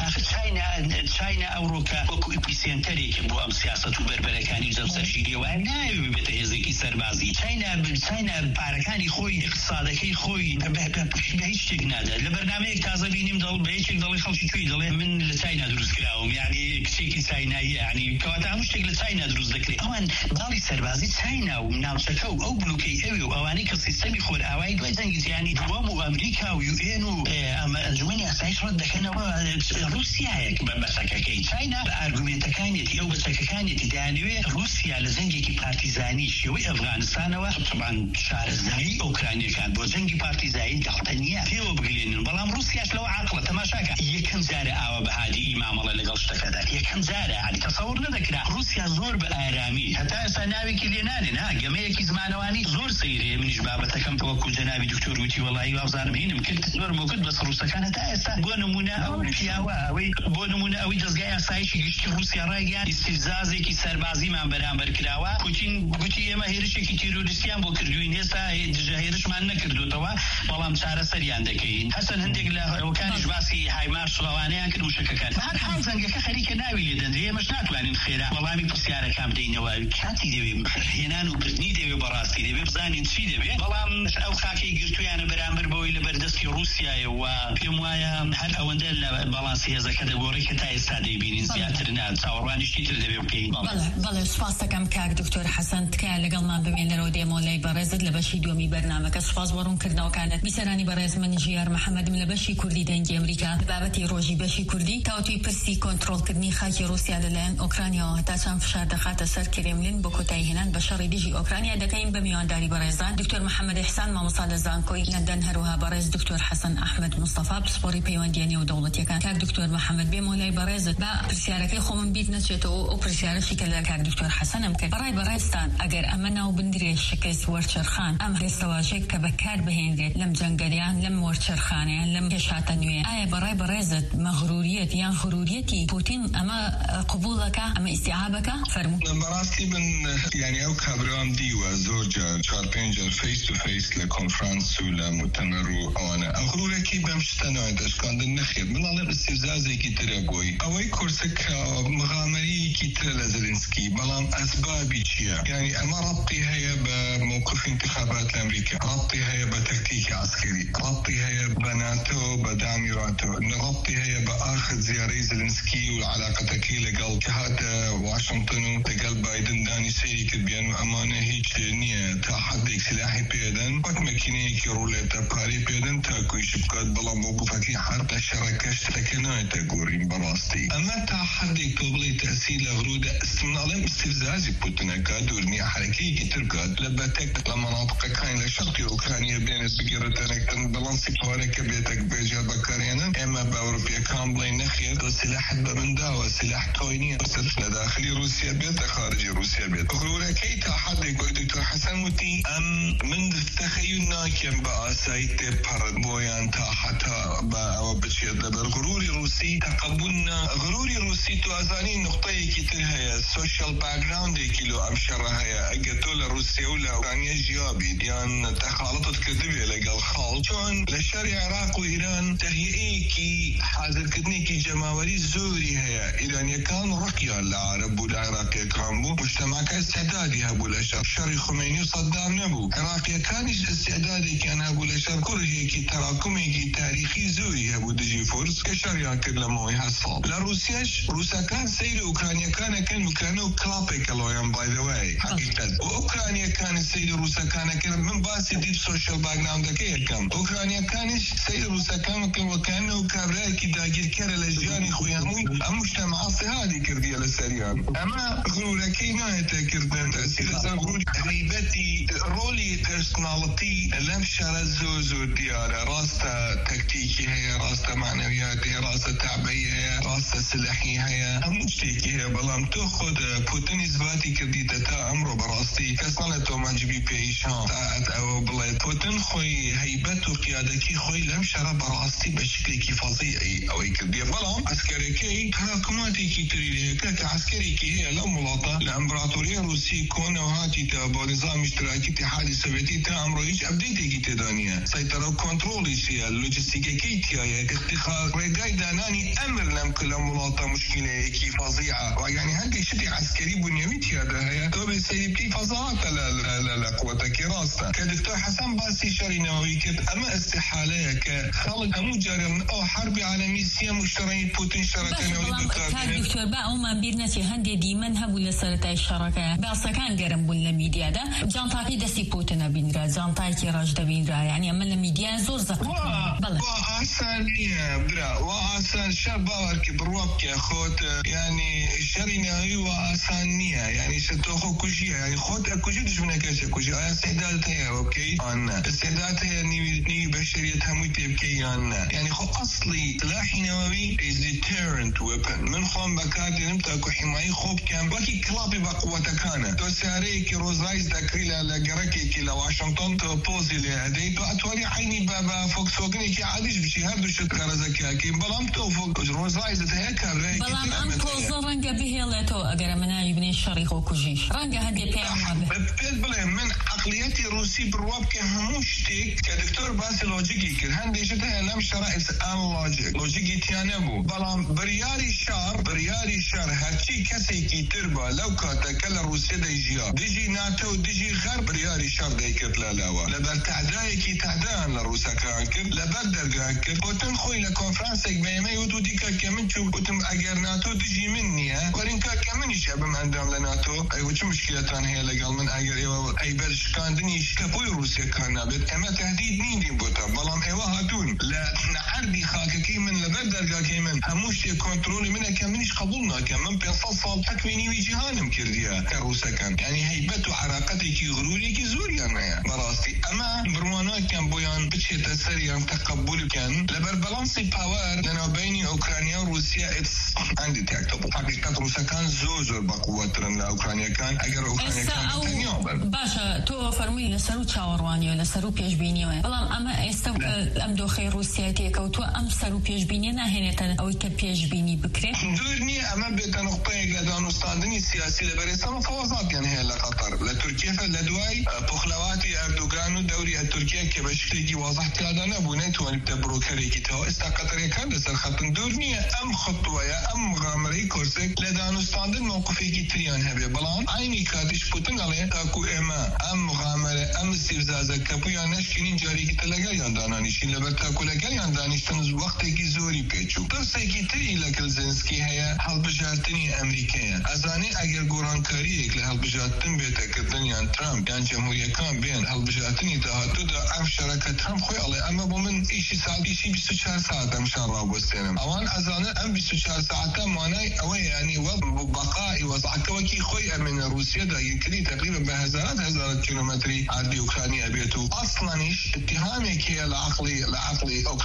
چاینا ئەوڕۆکە وەکو ئپیسێنتەرێکی بۆ ئەم سیاسەت و بەربەرەکانی جەمسەرگیریەوە ناوێ بێتە هێزێکی سەربازی. چاینا چاینا پارەکانی خۆی اقتصادەکەی خۆی بە هیچ شتێک نادات. لە بەرنامەیەک تازە بینیم دڵ بە یەکێک دڵی خەڵکی توی دەڵێ من لە چاینا دروست کراوم، یعنی کچێکی چایناییە، یعنی کەواتە هەموو شتێک لە چاینا دروست دەکرێت. ئەوان باڵی سەربازی چاینا و ناوچەکە و ئەو بلوکەی ئەوێ و ئەوانەی کە سیستەمی خۆرئاوایی دوای جەنگی جیهانی دووەم و ئەمریکا و یو ئێن و ئەنجومەنی ئاسایش ڕەت دەکەنەوە رووسیایەک بە بەچەکەکەی. چاینا بە ئارگومنتەکانێتی ئەو بەچەکەکانێتی دەیانەوێت رووسیا لە زەنگێکی پارتیزانی شێوەی ئەفغانستانەوە طبعاً شارەزایی ئۆکرانیەکان بۆ جەنگی پارتیزایی گاڵتە نییە پێوە بگلێنن، بەڵام رووسیاش لەوە عاقڵە. تەماشاکە یەکەم جارە ئاوە بەهادی ئیمامەڵە لەگەڵ شتەکەدا، یەکەم جارە عادی تەسەوور نەدەکرا. رووسیا زۆر بە ئارامی هەتا ئێستا ناوێکی لێ نانێن، ها گەمەیەکی زمانەوانی زۆر سەیرێ. منیش بابەتەکەم وەکو جەنابی دکتۆر وتی وەڵایی وابزانم هینم کرد زۆر مۆکت بەسەر رووسەکان هەتا ئێستا بۆ نمونە ئەو پیاوە ئەوەی بۆ نمونە ئەوەی دەستگای ئاسایشی گشتی رووسیا ڕایگەیاند ئیستیزازێکی سەربازیمان بەرامبەر کراوە. پوتین گوتی ئێمە هێرشێکی تیرۆریستیان بۆ کردوین، ئێستا دژە هێرشمان نەکردوتەوە، بەڵام چارەسەریان دەکەین. هەسەن هەندێک لە ئەوکانیش باسی هایمارس و ئەوانەیان کرد و شەکەکان. هەر حاڵ زەنگەکە خەریکە ناوی لێ دەدرێ، ئێمەش ناتوانین خێرا وەڵامی پرسیارەکان بدەینەوە. کاتی دەوێ هێنان و بردنی دەوێ، بەڕاستی دەوێ بزانین چی دەبێت، بەڵام ئەو خاکەی گرتویانە بەرامبەر بەوەی لە بەردەستی رووسیایە و پێم وایە هەر ئەوەندە لە باڵانسی هێزەکە دەگۆڕی کە تا ئێستا دەیبینین زیاتر نا چاوەڕوانیشتی تر دەبێ بکەین. بەڵێ سوپاس دەکەم کاک دکتۆر حەسەن، تکایە لەگەڵمان ببێن لەرەوە دێمۆلای بەڕێزت لە بەشی دووەمی بەرنامەکە. سوپاس بۆ ڕوونکردنەوەکانت. بیسەرانی بەڕێز، من ژیار محەممەدم لە بەشی کوردی دەنگی ئەمریکا بابەتی ڕۆژی بەشی کوردی تاوتوی پرسی کۆنتڕۆڵکردنی خاکی رووسیا لەلایەن ئۆکرانیاوە هەتا چەند فشار دەخاتە سەر کرێملین بۆ کۆتایی هێنان بە شەڕی دژی ئۆکرانیا دەکەین بە میوانداری بەڕێزان دکتۆر محەممەد ئیحسان مامۆستا لە زانکۆی لەندەن، هەروەها بەڕێز دکتۆر حەسەن ئەحمەد مستەفا پسپۆڕی پەیوەندیانی و دەوڵەتیەکان. کاک دکتۆر محەممەد بێمۆلای بەڕێزت با پرسیارەکەی خۆمم بیت نەچێتەوە ئەو پرسیارەشی کە لە کاک دکتۆر حەسەنم کرد. بەڕای بەڕێزتان ئەگەر ئەمە ناو بندرێ شکست وەرچەرخان ئەم هێستەواژەیە کە بەکار بهێنرێت لەم جەنگەریان لەم وەرچەرخانەیان لەم پێشاتە نوێ، ئایا بەڕای بەڕێزت مەغروریەت یان غروریەتی پوتین ئەمە قبوڵەکە، ئەمە ئیستیعابەکە؟ فەرموو. بەڕاستی من یعنی ئەو کابراوام دیوە زۆر جار چوار پێنج جار فیس تو فیس لە کۆنفرانس و لە مؤتەمەر و ئەوانە ئەو غرورێکی بەم شتەنەوە دەشکاندن نەخێت. من ئەڵێم استیزازێکی ترە بۆی ئەوەی کورسەکە مغامەریەکی ترە لە زلنسکی، بەڵام ئەسبابی چییە؟ یعنی ئەمە ڕەبطی هەیە بە موقف انتخابات ئەمریکا، ڕەبطی هەیە بە تەکتیکی عسکری، ڕەبطی هەیە بە ناتۆ بە دامی راتۆ، ڕەبطی هەیە بە ئاخر زیارەی زلنسکی و علاقەتەکەی لەگەڵ کە هاتە واشنگتن و لەگەڵ بایدن دانی سەیری کردیان و ئەمانە هیچ نییە تا حدێک سلاحی پێدەن، وەک مەکینەیەکی ڕوولێتە پارەی پێدەن تا کویش بکات، بەڵام موقفەکەی حرب شەڕەکەش تەکە نایەتە گۆڕین. بەڕاستی ئەمە تا حدێک تۆ بڵێ تەسیل لە غرودە استمناڵێم استیفزازی پوتنەکە دوورنیە حرەکەیەکی ترکات لە بەتەک لە مەناطقەکان لە شەرقی ئۆکرانیا بێنێت بگێڕێتەنەکەن بەڵانسی پارەکە بێتەک بێجا بەکارێنە دانن اما باوروبيا كان بلين نخير سلاح بمندا وسلاح تويني داخل روسيا بيت خارج روسيا بيت غرورة كي تحد يقول دكتور حسن متي ام من التخيل ناكم بأسايت برد بويان تا حتى با بشيء دبر غروري روسي تقبلنا غروري روسي توازاني نقطة كتير السوشيال باك جراوند كيلو أمشرها هي أجتول روسيا ولا أوكرانيا جيابي يعني تخالطت كذبة لقى الخال شون للشرع العراق وإيران تهيئي كي حاضر كدني كي جماوري زوري هي إيران كان رقيا العرب والعراق كانوا مجتمع كاستعداد يهبوا الأشر شري خميني وصدام نبو العراق كانش استعدادي كان هبوا الأشر كره كي تراكمي كي تاريخي زوري يهبوا دجي فورس كشريعة كلا موي هالصاب لا روسياش روسا كان سير أوكرانيا كان كان أوكرانيا كلابيك لويان باي ذا واي حقيقة وأوكرانيا كان سير روسا كان كان من باس ديب سوشيال باك جراوند كي كان أوكرانيا كانش سير روسا كان كان وكانه كابراي كي داجر كره لجياني خويا موي مجتمع هذه كردية للسريان أما غرورة كي ما يتكردن تأثير غرورة هيبتي رولي بيرسوناليتي لمشارة زوزو ديارة راستا تكتيكي هي راستا معنوياتي راستا تعبية هي راستا سلاحي هي مجتيكي هي بلام تأخذ بوتين إثباتي كردية تا أمره براستي كسنالتو ما جبي بيشان تاعت أو بلايت بوتين خوي هيبتو قيادكي خوي لمشارة براستي بشكل كي فظيعي أو كردية بلام عسكري كي تراكماتي كي تريد كاك عسكري كي هي لو ملاطة الامبراطورية الروسية كونه هاتي تابا نظام اشتراكي اتحاد السوفيتي تا امرو هيج ابديتي كي تدانية سيطرة وكنترولي شيء اللوجستيكا كي تيايا اختخار رقاي داناني امر لم كل ملاطة مشكلة كي فظيعة ويعني هندي شتي عسكري بنيوي تيادا هيا تو بسيب كي فظاعة لقوة كي راستا كدكتور حسن باسي شاري نووي كت اما استحالة كخلق امو جاري او حرب عالمية سيا مشترين بوتين شركة نووي دكتور با او ما بيرنتي هندي ديمن هبو لسرتاي الشراكه باسا كان قرم بول ميديا دا جانتاكي دسي بوتنا بينرا جانتاكي راج دبينرا يعني اما الميديا زور زق بلا واسانيه برا واسان شباب كبروك يا خوت يعني شرينا هي واسانيه يعني ستوخو كوجي يعني خوت كوجي دجمنا كاش كوجي استعداد هي اوكي انا استعداد هي ني ني بشريه هم تبكي يعني خو اصلي سلاح نووي is deterrent weapon من خون بكاد نمتاكو حماية خوب كان وكي كلابي بقوة كان تو ساريكي روزايز داكريلا لقركي كي لواشنطن تو بوزي لهدي تو اتوالي عيني بابا فوكس وقني كي عاديش بشي هردو شد غرزكي كي بلام تو فوق روزايز تهيكا ريكي بلام ام توزو رنجا بيهيلتو اقرا منا يبني الشريخ وكوجيش رنجا هدي بيعمل ببتل بلا من عقليتي الروسي برواب كي هموشتك كدكتور باسي لوجيكي كر هندي شتها لم شرائس ان لوجيك لوجيكي تيانبو بلام برياري شار برياري شار هرچی کسی کی تربا لو کاتا کل روسیه دیجیا دیجی ناتو دیجی غرب برياري شار دیکت لالاوا لبر تعدای کی تعدان لروسا کان کر لبر درگان کر بوتن خوی لکنفرانس اک بیمه و دو دیکا کمن چو بوتم اگر ناتو دیجی منیه ورین کا کمن شبم اندام لناتو ای وچ مشکلتان هي لقال من اگر ای برشکاندنی شکپوی روسیه کان نابد اما تهدید نیدیم بوتا بلام ایوا هاتون لا نعردی خاککی من لبر درگا کی من هموش کنترول من كمنش قبولنا كمان بيصل حكميني وجهانم كرديا كروسا كان يعني هيبته عراقتي كي غروري كي زوريا ما براستي اما بروانا كان بويان بتشي تسريا تقبل كان لبر بالانسي باور لنا بين اوكرانيا وروسيا اتس انديتكتبل حقيقه روسا كان زوزور بقوترن لاوكرانيا كان اگر اوكرانيا كان باشا تو فرمي لسرو تشاورواني لسرو بيجبيني والله اما استو ام دو خير روسيا تيكو تو ام سرو بيجبيني نهنه او كبيجبيني بكري دورني اما بتنقطه لدان استاندني السياسي لبرستان فوازات يعني هي لقطر لتركيا فلدواي بخلواتي اردوغان ودوري التركيا كبشكل واضح كذا نبونت وان تبروكري كتو استقطري كان لسر خط دورني ام خطوه يا ام غامري كورسك لدان استاندن موقفي كتريان هبه بلان عيني كاتش بوتن عليه اكو اما ام غامره ام استفزاز كبيا نشكين جاري كتلغا يانداناني شي لبرتا كلغا ياندانيشتن وقتي كي زوري بيچو ترسي كتري لكل زنسكي هي هالبجارتني أمريكية أزاني أجر قرانكاري كل هالبجارتن بيتكتن يعني ترامب يعني جمهورية كان بين هالبجارتني تهاتو دا أم شركة ترامب خوي الله أما بمن إيشي ساعة إيشي بيستو شهر ساعة أم شهر رابو السنة أوان أزاني أم بيستو شهر ساعة ماناي أوي يعني بقائي وضعك وكي خوي من روسيا دا يكري تقريبا بهزارات هزارات كيلومتري عادي أوكرانيا بيتو أصلا إيش اتهامي كي العقلي العقلي أوكرانيا كان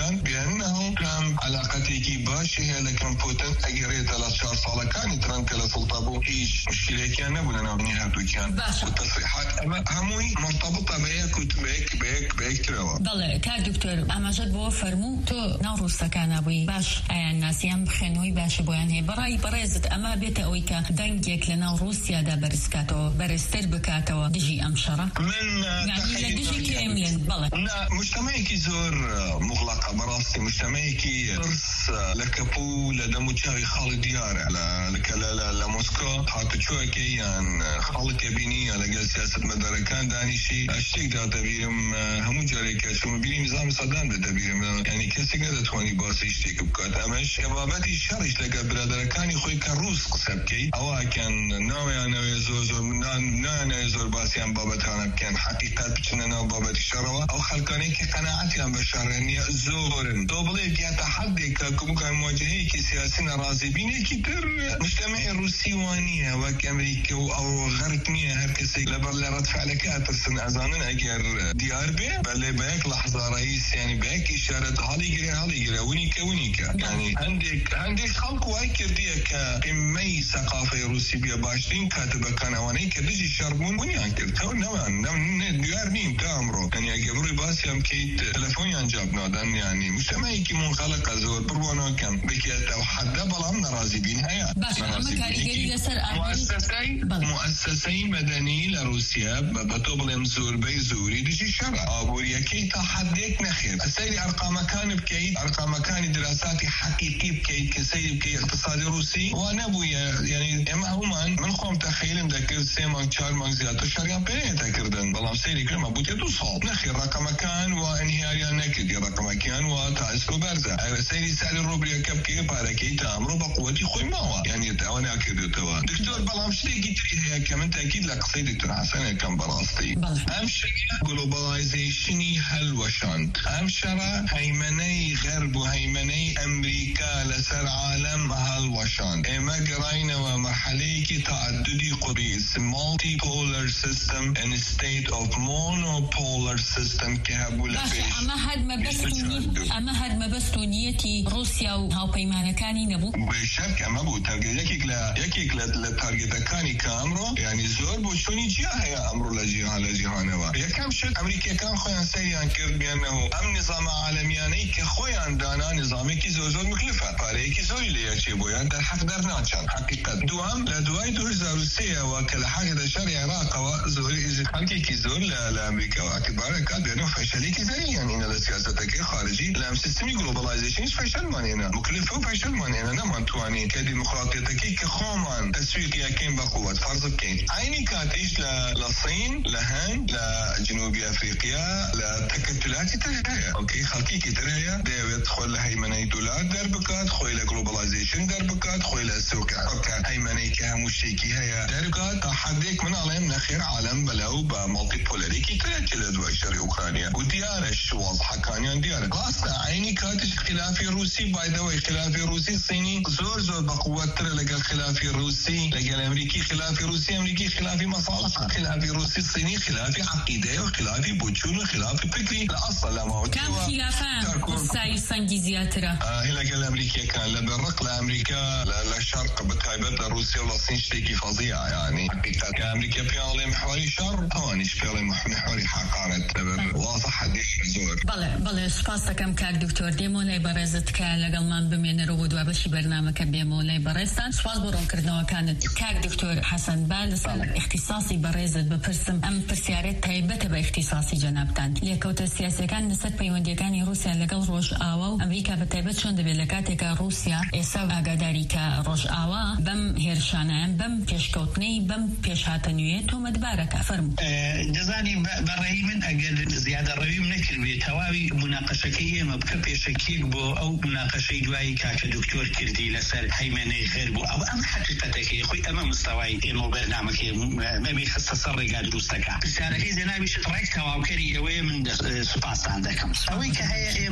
كان بأنه كان علاقتي باشي لكن بوتن أجريت على شهر صالة كان يترن كلا سلطة بو هيش مشكلة كان نبونا نهاية كان والتصريحات هموي مرتبطة بيك وبيك بيك بيك تروا. بله كار دكتور أما جد بو فرمو تو نوروس كان أبوي باش أي الناس يام خنوي باش بويان هي براي بريزت أما بيت أويكا دنجيك لنا روسيا دا برسكاتو برستر بكاتو دجي أمشرة من يعني لدجي كاملين بله. لا مجتمعي كي زور مغلقة براستي مجتمعي كي رس لكبو لدموتشاوي خالد ديار على لكلا لموسكو حتى شو كيان خالد كابيني على جال سياسة مدركان دانيشي أشتيك دا تبيرم همو جاريكا شو مبيني نظام صدام دا تبيرم يعني كسي قادة تواني باسي اشتيك بكات أمش شباباتي شارش لك برادركاني خوي كروس قسبكي أوا كان ناوي ناوي زور زور ناوي ناوي زور باسي عن بابتانا كان حقيقة بچننا بابتي شروا أو خلقاني كي قناعتي عن بشارني زورن دوبلي كي تحدي كم كان مواجهي كي سياسيين رازبين كي تر مجتمع الروسي وانية وكأمريكا أو غربنية هركسي لبر رد فعلك أترسن أزانن أجر ديار بي بل بيك لحظة رئيس يعني بيك إشارة هالي جري هالي جري ونيكا ونيكا يعني عندك عندك خلق واي كردية كمي ثقافة روسي بيا باشتين كاتبة كان واني كدجي شربون ونيان كرتو نوان نوان ديار مين تامرو يعني أجبري باسي أم كيت تلفوني أنجاب نادن يعني مجتمعي كي منخلق أزور بروانا كم بكي توحد بلام نرازبين هيا مؤسسي مؤسسي مدني لروسيا بطوبل مزور بيزوري دجي شرع أبوريا كي تحديك نخير السيدي أرقام كان بكي أرقام كان دراساتي حقيقي بكي كسيدي بكي اقتصادي روسي وأنا بويا يعني إما هما من خوم تخيل ذكر سيما تشار مغزيات شريان بين تكردن بلام سيدي كلمة بوتي توصل نخير رقم كان وانهياريا نكدي رقم كان وتعسكو برزة السيدي سالي الروبريا كبكي باركي تامرو بقوتي خوي ماوا يعني تاوانا أكيد توا دكتور بلام شلي قلت هي كمان تأكيد لك سيدي دكتور حسن كان براستي أمشي جلوباليزيشني هلوشانت أمشرا هيمني غرب وهيمني أمريكا لسر عالم هلوشانت إما قرينا ومرحليكي تعددي قريس multi polar system and a state of monopolar system كهبولا باشا أما هاد ما بستوني أما هاد ما بستونيتي روسيا وهاو بيمانكاني نبو بشك أما بو تارجت يكيك لا يكيك لا لتارجت كاني كامرو يعني زور بوشوني جاه يا أمر لجيها لجيهانوا يا كم شد أمريكا كان خويا سيان كرد بأنه أم نظام عالمياني كخويا دانا نظامي كي زور زور مكلفة فاريكي زوري ليه شيء بويا در حق درناچان حقيقة دوام لدواي دور زاروسيا وكل حاجة دشار العراق وزوري إذا خلكي كي زور لأمريكا وأكبر كاد بأنه فشلي كي زين يعني إن السياسة كي خارجي لام سيستمي جلوباليزيشن فشل مانينا مكلفة فشل مانينا نمان تواني كديمقراطية كي كخومان تسويقيا كين بقوة فرض كين عيني كاتيش للصين لهند لجنوب أفريقيا لتكتلات ترهيا أوكي خلكي كي ترهيا داوي تدخل لهيمني دولار دربكات خوي لجلوباليزيشن دربكات خوي للسوق أوكي هيمني كهموشيكي هيا دربكات تحديك من عليهم نخير عالم بلو بمالتي بولاريكي تريتشل دواي شري أوكرانيا وديارش واضحة كان ديار قاصة عيني كاتش خلافي روسي باي دواي خلافي روسي صيني زور زور بقوة ترى لقى خلافي روسي لقى الأمريكي خلافي روسي أمريكي خلافي مصالح خلافي روسي صيني خلافي عقيدة وخلافي بوتشون وخلافي فكري لا أصل لا ما كم خلافان الساي سنجيزياترا هي لقى الأمريكي كان لبرق لأمريكا للشرق بتايبة روسيا والصين شتيكي فظيعة يعني حقيقة كأمريكا بيالي محوري شر هوانيش بيالي محوري حقارة واضح حديث زور بله بله سپاس دکم کاک دکتور دیمولی برزت که لگل من بمین رو بود و بشی برنامه که بیمولی برزتن سپاس برون کردنوا کانت کاک دکتور حسن بال سال اختصاصی برزت بپرسم ام پرسیارت تایبت به اختصاصی جنابتان لیکوت سیاسی کان نسبت پیوندی کانی روسیا لگل روش آوا امریکا بتایبت شون دبیلکاتی که روسیا ایسا آگاداری که روش آوا بم هرشانه بم پیشکوتنی بم پیشهاتنیت و مدبارک فرمو جزاني برأي من أجل زيادة رأي من كل تواوي مناقشة كي ما بكبي شكيك بو أو مناقشة دواي كاك دكتور كردي لسر هيمني غير بو أو أم حقيقتك يا أخوي أمام مستوى إنه برنامج ما بيخصص الرجال دروستك بس أنا كي زنا بيش تريك تواو كري أوي من سباس عندكم أوي كهيا إما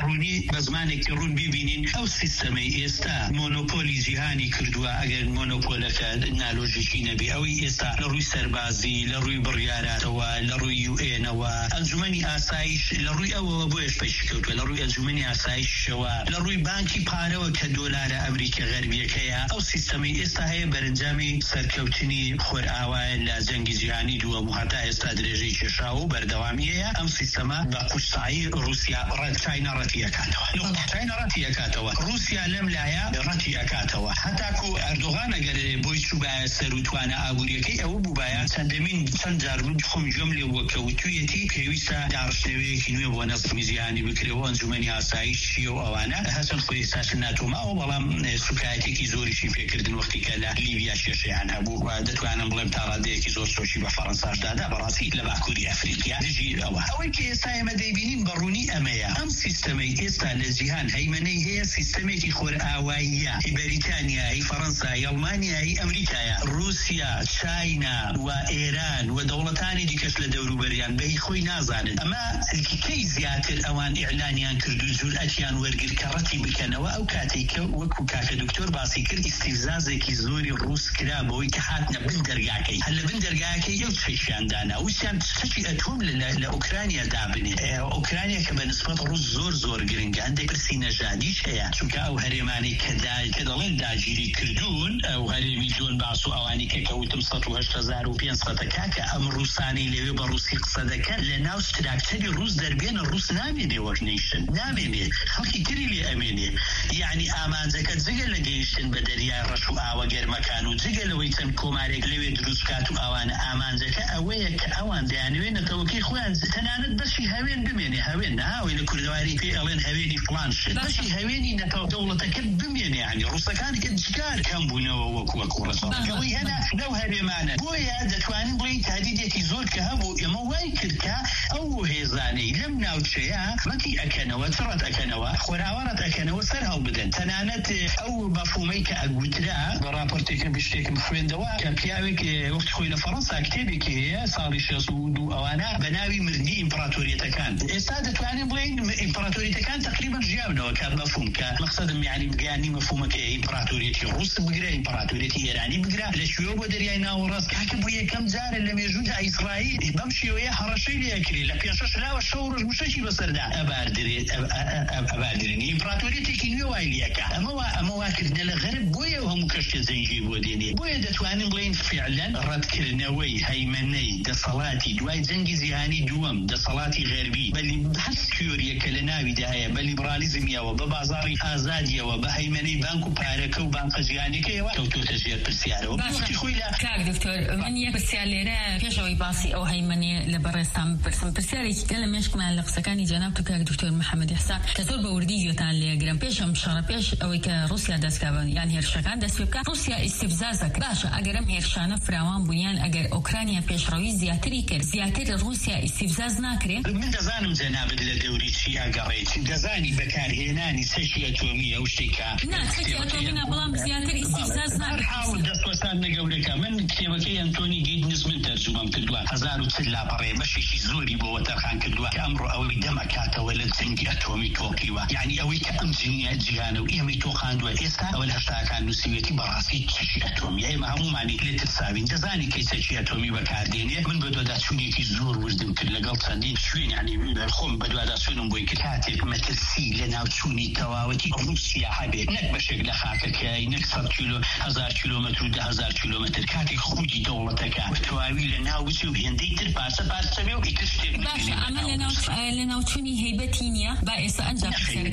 بڕوونی بە زمانێکی ڕوون ببینین ئەو سیستەمەی ئێستا مۆنۆپۆلی جیهانی کردووە ئەگەر مۆنۆپۆلەکە نالۆژیکی نەبی ئەوەی ئێستا لە ڕووی سەربازی لە ڕووی بڕیاراتەوە لە ڕووی یو ئێنەوە ئەنجومەنی ئاسایش لە ڕووی ئەوەوە بۆیش پێشکەوتووە لە ڕووی ئەنجومەنی ئاسایشەوە لە ڕووی بانکی پارەوە کە دۆلارە ئەمریکا غەربیەکەیە ئەو سیستەمەی ئێستا هەیە بەرەنجامی سەرکەوتنی خۆرئاوایە لە جەنگی جیهانی دووەم و هەتا ئێستا درێژەی کێشاوە و بەردەوامی هەیە ئەم سیستەمە بە قورسایی رووسیا ڕەتچاینا ڕەتیەکاتەوە چاینا ڕەتیەکاتەوە رووسیا لەم لایە ڕەتیەکاتەوە هەتاکو ئەردۆغان ئەگەر بۆی چووبایە سەر و توانە ئاگوریەکەی ئەوە بووبایە چەندەمین چەند جار خۆم گوێم لێ وەکەوتوویەتی پێویستە داڕشتێوەیەکی نوێ بۆ نەزمی جیهانی بکرێەوە ئەنجومەنی ئاسایش چیە و ئەوانە هەچەند خۆی ئێستاچ ناتۆماوە بەڵام سوکایەتێکی زۆریشی پێکردن وەختی کە لە لیبیا کێشەیان هەبوو و دەتوانم بڵێم تا ڕادەیەکی زۆر سۆشی بە فەڕەنساش دادا بەڕاستی لە باکووری ئەفریقیا دژی ئەوە ئەوەی کە ئێستا ئێمە دەیبینین بەڕوونی ئەمەیە ئەم سیستەمەی ئێستا لە جیهان هەیمەنەی هەیە سیستەمێکی خۆرئاواییە هی بەریتانیا هی فەڕەنسا هی ئەڵمانیا هی ئەمریکایە رووسیا چاینا و ئێران و دەوڵەتانی دیکەش لە دەوروبەریان بەهی خۆی نازانن ئەمە کەی زیاتر ئەوان ئیعلانیان کرد و جورئەتیان وەرگر کە ڕەتی بکەنەوە ئەو کاتێککە وەکو کاکە دکتۆر باسی کرد ئیستیفزازێکی زۆری ڕووس کرا بەوەی کە هاتنە بن دەرگاکەی هەر لە بن دەرگاکەی ئەو چێکیاندانا ویسیان چەکی ئەتۆم لە ئوکرانیا دابنێت ئوکرانیا کە بەنسبەت ڕووس زۆر زۆر گرنگە هەندێک پرسی نەژادیش هەیە چونکە ئەو هەرێمانەی کە دەڵێن داگیری کردوون ئەو هەرێمی دۆنباس و ئەوانی کە کەوتم سەد و هەشت هەزار و پێنج کاکە ئەم ڕووسانی لەوێ بە ڕووسی قسە دەکەن لە ناو ستراکچەری ڕووس دەربێنە ڕووس نامێنێ وەک نیشن نامێنێ خەڵکی تری لێ ئەمێنێ یعنی ئامانجەکە جگە لە گەیشتن بە دەریای ڕەش و ئاوە گەرمەکان و جگە لەوەی چەند کۆمارێک لەوێ دروست کات و ئەوانە ئامانجەکە ئەوەیە کە ئەوان دەیانوێنەتەوەکەی خۆیان تەنانەت بەشی هەوێن بمێنێ هەوێن ناوەی لە کوردەواری پێ ئەڵێن هەوێنی فڵان شت بەشی هەوێنی نەتەوە دەوڵەتەکە بمێنێ ینی ڕووسەکانی کە جگار کەم بوونەوە وەکو وەکو ڕەسەڵەکەوەی هەنا لەو هەرێمانە بۆیە دەتوانین بڵین تهدیدێکی زۆر کە هەبوو ئێمە وای کرد کە ئەو هێزانەی لەم ناوچەیە مەتی ئەکەنەوە چڕەت ئەکەنەوە خۆراوەڕەت ئەکەنەوە سەر هەڵ بدەن تەنانەت ئەو مەفهومەی کە ئەگوترا بە راپۆرتێکم بشتێکم خوێندەوە کە پیاوێک وەختی خۆی لە فەڕەنسا کتێبێکی هەیە ساڵی شەست و دوو ئەوانە بە ناوی مردی ئیمپراتۆریەتەکان ئێستا دەتوانین بڵین ئیمپراتۆریەتەکان تقریبا ژیاونەوە کە مەفهوم کە مەقسەدم یعنی بگەیاندنی مەفهومەکە ئیمپراتۆریەتی ڕووس بگرە ئیمپراتۆریەتی ئێرانی بگرە لە شوێوە بۆ دەریای ناوەڕاست کاکە بۆ یەکەم جارە لە مێژوودا ئیسرائیل بەم شێوەیە هەڕەشەی لێکرێ لە پێشەش لاوە شەو ڕۆژ موشەکی بەسەردا ئەباردرێت ئەباردرێنی ئیمپراتۆریەتێکی نوێ وای لێکە ئەمەوە ئەمەواکردنە لە غەرب بۆیە هەموو کەشتە زەنگی بۆ دێنێ بۆیە دەتوانین بڵین فعلەن ڕەتکردنەوەی هەیمەنەی دەسەڵاتی دوای جەنگی جیهانی دووەم دەسەڵاتی غەربی بەلی هەست تیۆریەکە لە ناویدا هەیە بە لیبرالیزمیەوە بە بازاڕی ئازادیەوە بە هەیمەنەی بانک و پارەکە و بانکە جیهانیەکەیەوە کەوتوتە ژێر پرسیارەوە وەختی خۆی لە کاک دکتۆر من یەک پرسیار لێرە پێشەوەی باسی ئەو هەیمەنێ لە بەڕێستان بپرسم پرسیارێکی گەلە مێشکمان لە قسەکانی جەناب تو کاک دکتۆر محەممەد ئیحسان کە زۆر بە وردی گوێتان لێگرم پێشەم شەڕە پێش ئەوەی کە رووسیا دەستکەون یان هێرشەکان دەست پێ بکات رووسیا ئیستیفزازەکە باشە ئەگەرم هێرشانە فراوان بوونیان ئەگەر ئۆکرانیا پێشڕەوی زیاتری کرد زیاتر رووسیا ئیستیفزاز ناکرێت من دەزانم جەنابەت لە دەوری چی ئەگەڕێت دەزانی بەکارهێنانی سەشی ئەتۆمی ئەو شتێکە نا سەشی ئەتۆمی نا بەڵام زیاتر ئیستیفزاز ناکرێت دەستوەستان نەگەورەکە من کتێبەکەی ئەنتۆنی گیدنز من تەرجومەم کردووە هەزار و چل لاپەڕێ بەشێکی زۆری بۆ وەتەرخان کردووە کە ئەمڕۆ ئەوەی دەمەکاتەوە لە جەنگی ئەتۆمی تۆقیوە یعنی ئەوەی کە ئەم جنیە جیهانە و ئێمەی تۆقاندووە ئێستا ئەوە لە هەشتاکان نووسیوێتی بەڕاستی چەشی ئەتۆمی ئێمە هەمومانی لێ ترساوین دەزانی کەی چەشی ئەتۆمی بەکاردێنێ من بە دوواداچوونێکی زۆر وردم کرد لەگەڵ چەندین شوێن یعنی خۆم بە دوواداچوونم بۆی کرد کاتێک مەترسی لە ناوچوونی تەواوەتی رووسیا هەبێت نەک بەشێک لە خاکەکەی نەک سەد کیلۆ هەزار کیلۆمەتر و ده هەزار کیلۆمەتر کاتێک خودی دەوڵەتەکە بەتەواوی لە ناوچی و هێندەی تر پاسە پاسەوێ و ئیتر شتێک باشە ئەمە لە ناوچوونی هەیبەتی نییە با ئێستا ئەنجام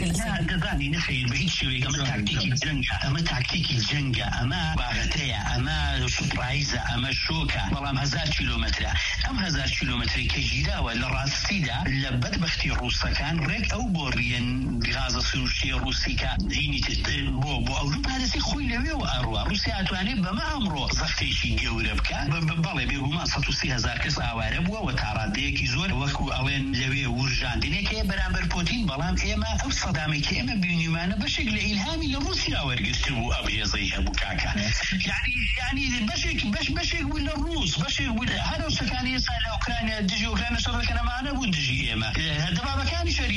دەزانی نەخیر بە هیچ شێوەیەک ئەمە تاکتیکی جەنگە ئەمە تاکتیکی جەنگە ئەمە باغەتەیە ئەمە سوپرایزە ئەمە شۆکە بەڵام هەزار کیلۆمەترە ئەم هەزار کیلۆمەتری کە ژیراوە لە ڕاستیدا لە بەدبەختی ڕووسەکان ڕێک ئەو بۆ ڕیەن غازە سروشتیە ڕووسیکە هینی بۆ بۆ ئەوروپا دەستی خۆی لەوێەوە ئەڕوە رووسیا ئەتوانێت بەمە ئەمڕۆ زەختێکی گەورە بکە بەڵێ بێگومان سەد و سی هەزار کەس ئاوارە بووە و تا ڕادەیەکی زۆر وەکو ئەڵێن لەوێ ورژاندنێکەیە بەرامبەر پۆتین بەڵام ئێمە ئەو سەدامی کە ئێمە بینیمانە بەشێک لە ئیلهامی لە رووسیا وەرگرتە بوو ئەو هێزەی هەبوو کاکە یعنی بەشێک بەش بەشێک بوو لە ڕووس بەشێک بوو هەر ئەو سەکانی ئێستا لە ئوکرانیا دژی ئوکرانیا شەڕەکەنەمانە بوون دژی ئێمە دەبابەکانی شەریە و زەمان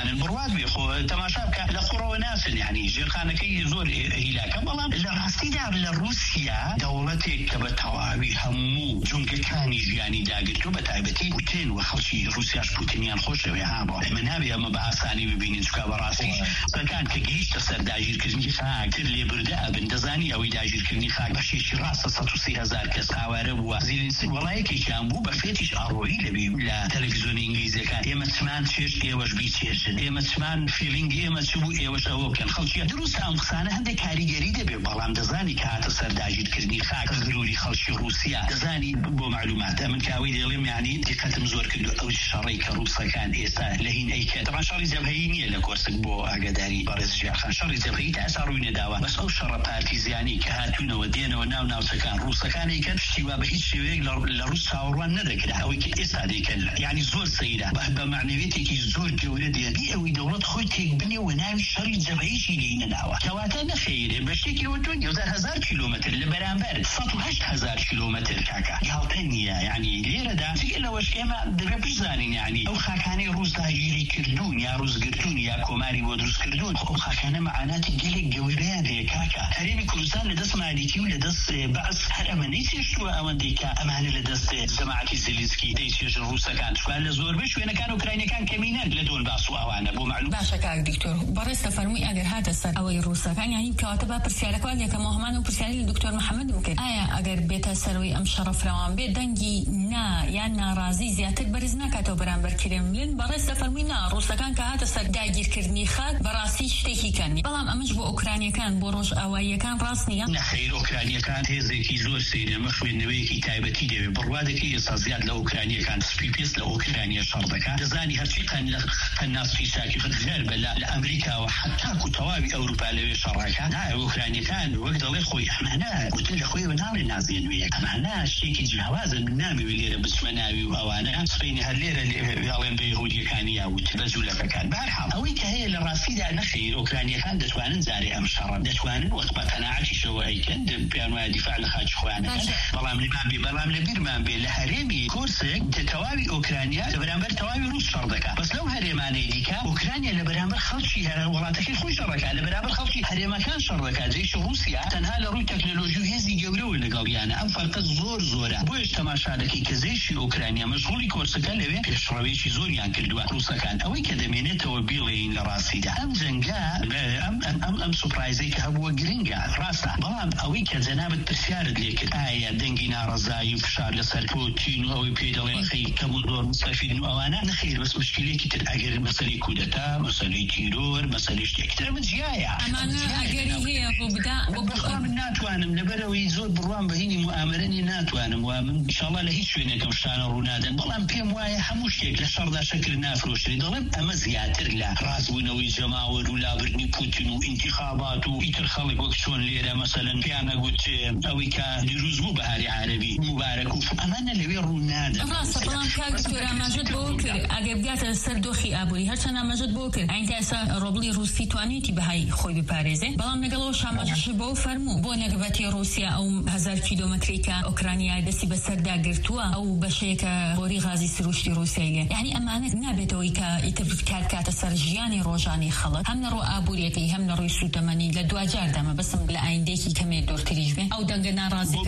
توانن بڕوات بێ خۆ تەماشا بکە لە قوڕەوە ناسن یعنی ژێرخانەکەی زۆر هیلاکە بەڵام لە ڕاستیدا لە رووسیا دەوڵەتێک کە بە تەواوی هەموو جونگەکانی ژیانی داگرتو بە تایبەتی پوتین و خەڵکی رووسیاش پوتینیان خۆشەوێ ها بۆ ئێمە نابێ ئەمە بە ئاسانی ببینین چکە بەڕاستی بەکان کە گەیشتە سەر داگیرکردنی خاک لێبوردە ئەبن دەزانی ئەوەی داگیرکردنی خاک بەشێکی ڕاستە سەد و سی هەزار کەس هاوارە بووە زیرینسی وڵایەکێکیان بوو بە فێتیش ئاڕۆیی لەبی لە تەلەڤیزیۆنی ئینگلیزیەکان ئێمە چمان چێش ئێوەش بیچێژن ئێمە چمان فیلینگی ئێمە چ بوو ئێوەش ئەوە بکەن خەڵکی دروست ئەم قسانە هەندێک کاریگەری دەبێ بەڵام دەزانی کە هاتە سەر داگیرکردنی خاک غروری خەڵکی رووسیا دەزانی بۆ معلومات من کاوی دێڵێم یعنی دیقەتم زۆر کردو ئەو شەڕی کە رووسەکان ئێستا لە هین ئەیکە طبعا شەڕی جەبهەیی نییە لە کۆرسک بۆ ئاگاداری بەڕێز ژیانخان شەڕی جەبهەیی تا ئێستا ڕووی نەداوە بەس ئەو شەڕە پارتیزیانی کە هاتوونەوە دێنەوە ناو ناوچەکان رووسەکان ئەیکەن پشتیوا بە هیچ شێوەیەک لە رووس چاوەڕوان نەدەکرا ئەوەی کە ئێستا دەیکەن یعنی زۆر سەیرە بە معنەوێتێکی زۆر گەورە دێبی ئەوەی دەوڵەت خۆی تێک بنێ و ناوی شەڕی جەبهەییشی لێی نەداوە کەواتە نەخەیرێ بە شتێکەوە تۆ نێوزار هەزار کیلۆمەتر لە بەرامبەر سەد و هەشت هەزار کیلۆمەتر کاکە یاڵتە نییە یعنی لێرەدا جگە لەوەش ئێمە دەبێ بزانین یعنی ئەو خاکانەی رووس داگیری کردوون یا ڕووزگرتوون یا کۆماری بۆ دروست کردوون ئەو خاکانە مەعاناتی گەلێک گەورەیان هەیە کاکە هەرێمی کوردستان لە دەست مالیکی و لە دەست بەعس هەر ئەمە نەیچێشتووە ئەوەندەی کە ئەمانە لە دەست جەماعەتی زیلینسکی دەیچێژن رووسەکان چوار لە زۆربەی شوێنەکان ئوکراینەکان کەمینەن لە دۆنباس و ئەوانە بۆ معلوم باشە کاک دکتۆر بەڕێستە فەرمووی ئەگەر هاتە سەر ئەوەی رووسەکان یعنی کەواتە با پرسیارەکەوان یەکەمەوە هەمان و پرسیاری لە دکتۆر محەممەد بکرد ئایا ئەگەر بێتە سەرەوەی ئەم شەڕە فراوان بێت دەنگی نا یان ناڕازی زیاتر بەرز ناکاتەوە بەرامبەر کرێملین بەڕێستە فەرمووی نا رووسەکان کە هاتە سەر داگیرکردنی خاک بەڕاستی شتێکی کەنی بەڵام ئەمەش بۆ ئوکرانیەکان بۆ ڕۆژ ئاواییەکان ڕاست نییە نەخەیر ئوکرانیەکان هێزێکی زۆر سەیرەمە خوێندنەوەیەکی تایبەتی دەوێت بڕوادەکەی ئێستا زیاد لە ئوکرانیەکان سپی پێست لە ئوکرانیا شەڕ دەکات دەزانی هەرچی قەن لە قەناسپی ساکی خەر بە لە ئەمریکا و حتاکو تەواوی ئەوروپا لەوێ شەڕەکان نا ئوکرانیەکان وەک دەڵێ خۆی ئەمانە گوتن لە خۆی بەناڵی نازێنوەیە ئەمانە شتێکی جیاوازن من نامەوێت لێرە بچمە ناوی و ئەوانە سپینی هەر لێرە هێڵێن بە یەهودیەکانی یاوت بە جوولەکەکان بەهەرحاڵ ئەوەی کە هەیە لە ڕاستیدا نەخەیر ئوکرانیەکان دەتوانن جارێ ئەم شەڕە دەتوانن وەک بە قەناعەتیشەوە ئەیکەن پێیان وایە دیفاع لە خاکی خۆیان بەڵام لێمان بێ بەڵام لە بیرمان بێ لە هەرێمی کۆرسێک تەواوی ئوکرانیا لە بەرامبەر تەواوی رووس شەڕ دەکات بەس لەو هەرێمانەی دیکە ئوکرانیا لە بەرامبەر خەڵکی هەر وڵاتەکەی خۆی شەڕ دەکات لە بەرامبەر خەڵکی هەرێمەکان شەڕ دەکات جێیشی رووسیا تەنها لە ڕووی تەکنۆلۆژی و هێزی گەورەوە لەگەڵیانە ئەم فەرقە زۆر زۆرە بۆیش تەماشا دەکەی کە جێیشی ئوکرانیا مەشغوڵی کۆرسەکە لەوێ پێشڕەوێکی زۆریان کردووە رووسەکان ئەوەی کە دەمێنێتەوە بیڵێین لە ڕاستیدا ئەم جەنگە ئەم ئەم ئەم سوپرایزەی کە هەبووە گرنگە ڕاستە بەڵام ئەوەی کە جەنابەت پرسیارت لێ کرد ئایا دەنگی ناڕەزایی و فشار لەسەر پوتین و ئەوەی پێ دەڵێن خەی کەم و زۆر مستەفیدن و ئەوانە نەخیر بەس مشکلێکی تر ئەگەر مەسەلەی کودەتا مەسەلەی تیرۆر مەسەلەی شتێکتر من جیایە ئەمانە ئەگەری هەیە بۆ بدا بەخوا من ناتوانم لەبەرەوەی زۆر بڕوان بەهینی موامرەنی ناتوانم و من ئینشاڵڵا لە هیچ شوێنێکم شتانە ڕوونادەن بەڵام پێم وایە هەموو شتێک لە شەڕدا شەکر نافرۆشتری دەڵێم ئەمە زیاتر لە ڕازبوونەوەی جەماوەر و لابردنی پوتین و ئینتیخابات و ئیتر خەڵک وەک چۆن لێرە مەسەلەن پێیان نەگوت ئەوەی کە دیروز بوو بەهاری عارەبی مبارەک و ئەمانە لەوێ ڕوو نادەن ڕاستە بەڵام کاک دکتۆر ئاماژەت بۆ کرد ئەگەر بگاتە سەر دۆخی ئابووری هەرچەند ئاماژەت بۆ کرد ئایندا ئێستا ڕۆبڵی رووسی توانێتی بەهای خۆی بپارێزێ بەڵام لەگەڵەوە شاماژەش بۆ فەرموو بۆ نەگەبەتی رووسیا ئەو هەزار کیلۆمەتری کە ئوکرانیا دەستی بەسەردا گرتووە ئەو بەشەیەکە هۆری غازی سروشتی رووسیای لێ یعنی ئەمانە نابێتەوەی کە ئیتر کار کاتە سەر ژیانی ڕۆژانی خەڵک هەم لە ڕۆ ئابووریەکەی هەم لە ڕووی سوتەمەنی لە دوجاردامە بەسم لە ئایندێکی کەمێ دۆرتریش بێ ئەو دەنگە ناڕازیکە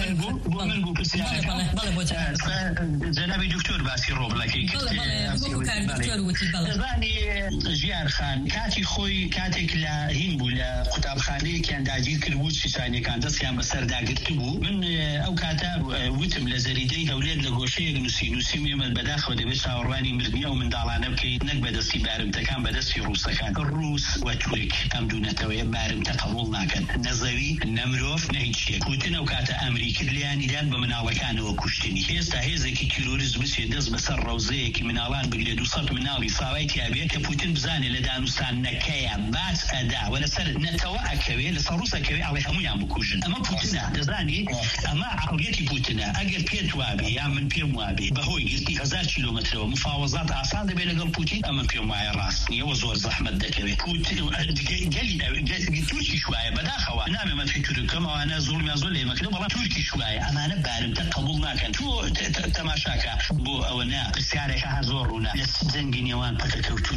جەنابی دکتۆر باسی ڕۆبڵەکەی دەزانی ژیارخان کاتی خۆی کاتێک لە هین بوو لە قوتابخانەیەکیان داگیر کرد بوو سیسانیەکان دەستیان بەسەرداگرت بوو من ئەو کاتە وتم لە زەریدەی دەولێت لە گۆشەیەک نووسی نووسی مێمە بەداخەوە دەبێت چاوەڕوانی مردنی ئەو منداڵانە بکەیت نەک بەدەستی بارمتەکان بەدەستی ڕووسەکان ڕووس و تورک ئەم دوونەتەوەیە بارمتە قبوڵ ناکەن نەزەوی نەمرۆڤ نەهیچیە پوتین ئەو کاتە ئەمریکرد لیانیدان بە مناڵەکانەوە کوشتنی ئێستا هێزێکی تیرۆریزم بچێ دەست بەسەر ڕەوزەیەکی مناڵان بگرێ دووسەد مناڵی ساوای تیابێت کە پوتین بزانێت لە دانوستان نەکەیە باس ئەدا و لەسەر نەتەوە ئەکەوێ لەسەر ڕووسەکەوێ ئەڵێ هەمویان بکوژن ئەمە پوتینە دەزانی ئەمە عقڵیەتی پوتینە ئەگەر پێت وابێ یا من پێم وابێ بەهۆی گرتی هەزار کیلۆمەترەوە مفاوەزات ئاسان دەبێت لەگەڵ پوتین ئەمە پێم وایە ڕاست نییە و زۆر زەحمەت دەکەوێت تورکی شوایە بەداخەوە نامێمە تورکەم ئەوانە زوڵمیان زۆر لێمەکردن بەڵام تورکی شوایە ئەمانە بارمتە قبوڵ ناکەن تۆ تەماشاکە بۆ ئەوە نا پرسیارێکە هەر زۆر ڕوونا لە جەنگی نێوان پەکەکە و تورکی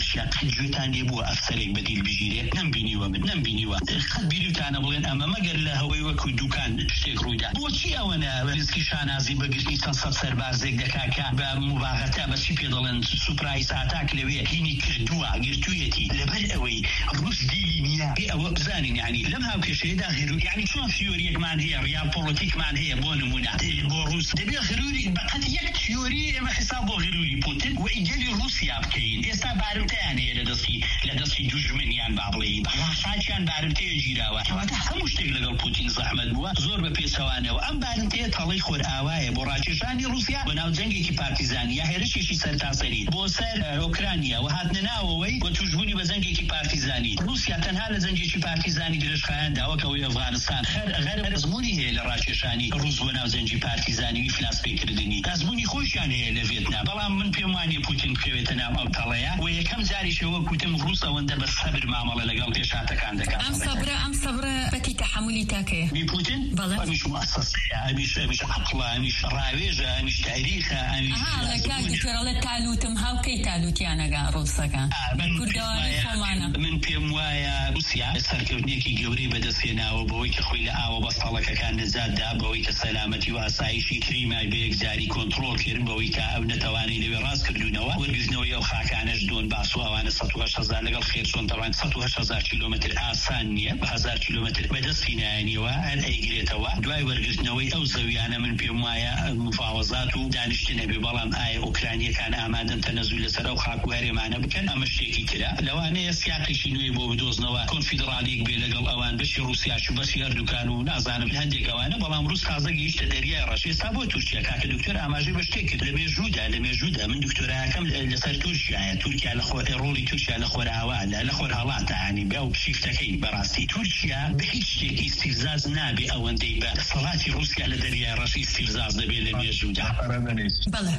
روسیا جوتان دی بو افسری بدیل بجیره نمبینی و من نمبینی و خد بیلیتانه بلین اما مگر له هوی و کودکان شتک رویدا بوچی آوانه ریسکی شانازی بگیری سانسات سربازی دکاکا با مباغته بسی پیدالن سپرایز اتاک لوی هینی کردوا گرتویتی لبر اوی روس دیلی نیا بی او بزانین یعنی لم هاو کشی دا غیرو یعنی چون تیوریک من هی ریال پولیتیک من هی بو نمونه بو روس دبی غیروری بقت یک تیوری ما حساب بو غیروری پوتین و ایجلی روسیا بکین استا بارمتانه لدستی لدستی دجمنیان بابلی راشاچان بارمته جیراوا کواته همش تگلگل پوتین زحمت بو زور به پیسوانه و ام بارمته تالی خور اوای براچشانی روسیا و ناو جنگی کی پارتیزانی هرشی سر تاسری بو سر اوکراینیا و هاتنا وی و تجبونی به جنگی کی پارتیزانی روسیا تنها لجنگی کی پارتیزانی درش خان دا وکوی افغانستان خر غیر زمونی هی لراچشانی روس و ناو جنگی پارتیزانی فلاس بکردنی زمونی خوشانه لویتنا بلام من پیمانی پوتین کویتنا او تالایا و یکم جاری شو کوتم روس وند بس صبر معامله لگال پیشاته کان دکا ام صبر ام صبر بتی تحملی تاکه بی پوتین بله مش مؤسسه مش مش عقله مش راویجه مش تاريخه مش ها لكن دكتور تعلوتم هاو كي تعلوتي انا روسكا كردواني فمانا من بيموايا روسيا سركرنيكي جوري بدسينا وبويك خويله او بسطلك كان زاد بويك سلامتي واسايشي كريمه بيك زاري كنترول كيرن بويك او نتواني لي راس كردونوا ورجنوي او خاكانش دون باسوا وانا ستوش هزار لقل خير شلون طبعا ستوش هزار كيلومتر اسانيه ب هزار كيلومتر بدسينا يعني وان ايجريتوا دواي ورجنوي او زويانه من بيموايا مفاوضات دانشتنه ببلام اي اوكرانيا كان امادن تنزل لسر خاكواري معنا بكن امشتيكي كده لو انا سياقي شنو بو بدوزنوا كونفدراليك بيلقل اوان بش روسيا شو بس يردو كانوا نازان بهنديك اوان بلام روس خازقي يشتدريا راشي سابو تركيا كاك دكتور اماجي بشتكي لموجوده لموجوده من دكتورها كم لسر تركيا تركيا الاخو رولي تركيا الاخو اوان الاخو هالات يعني باو بشيفتكي براستي تركيا بهيك استفزاز نابي او انديبا صلاه روسيا لدريا راشي استفزاز دبي لموجوده بله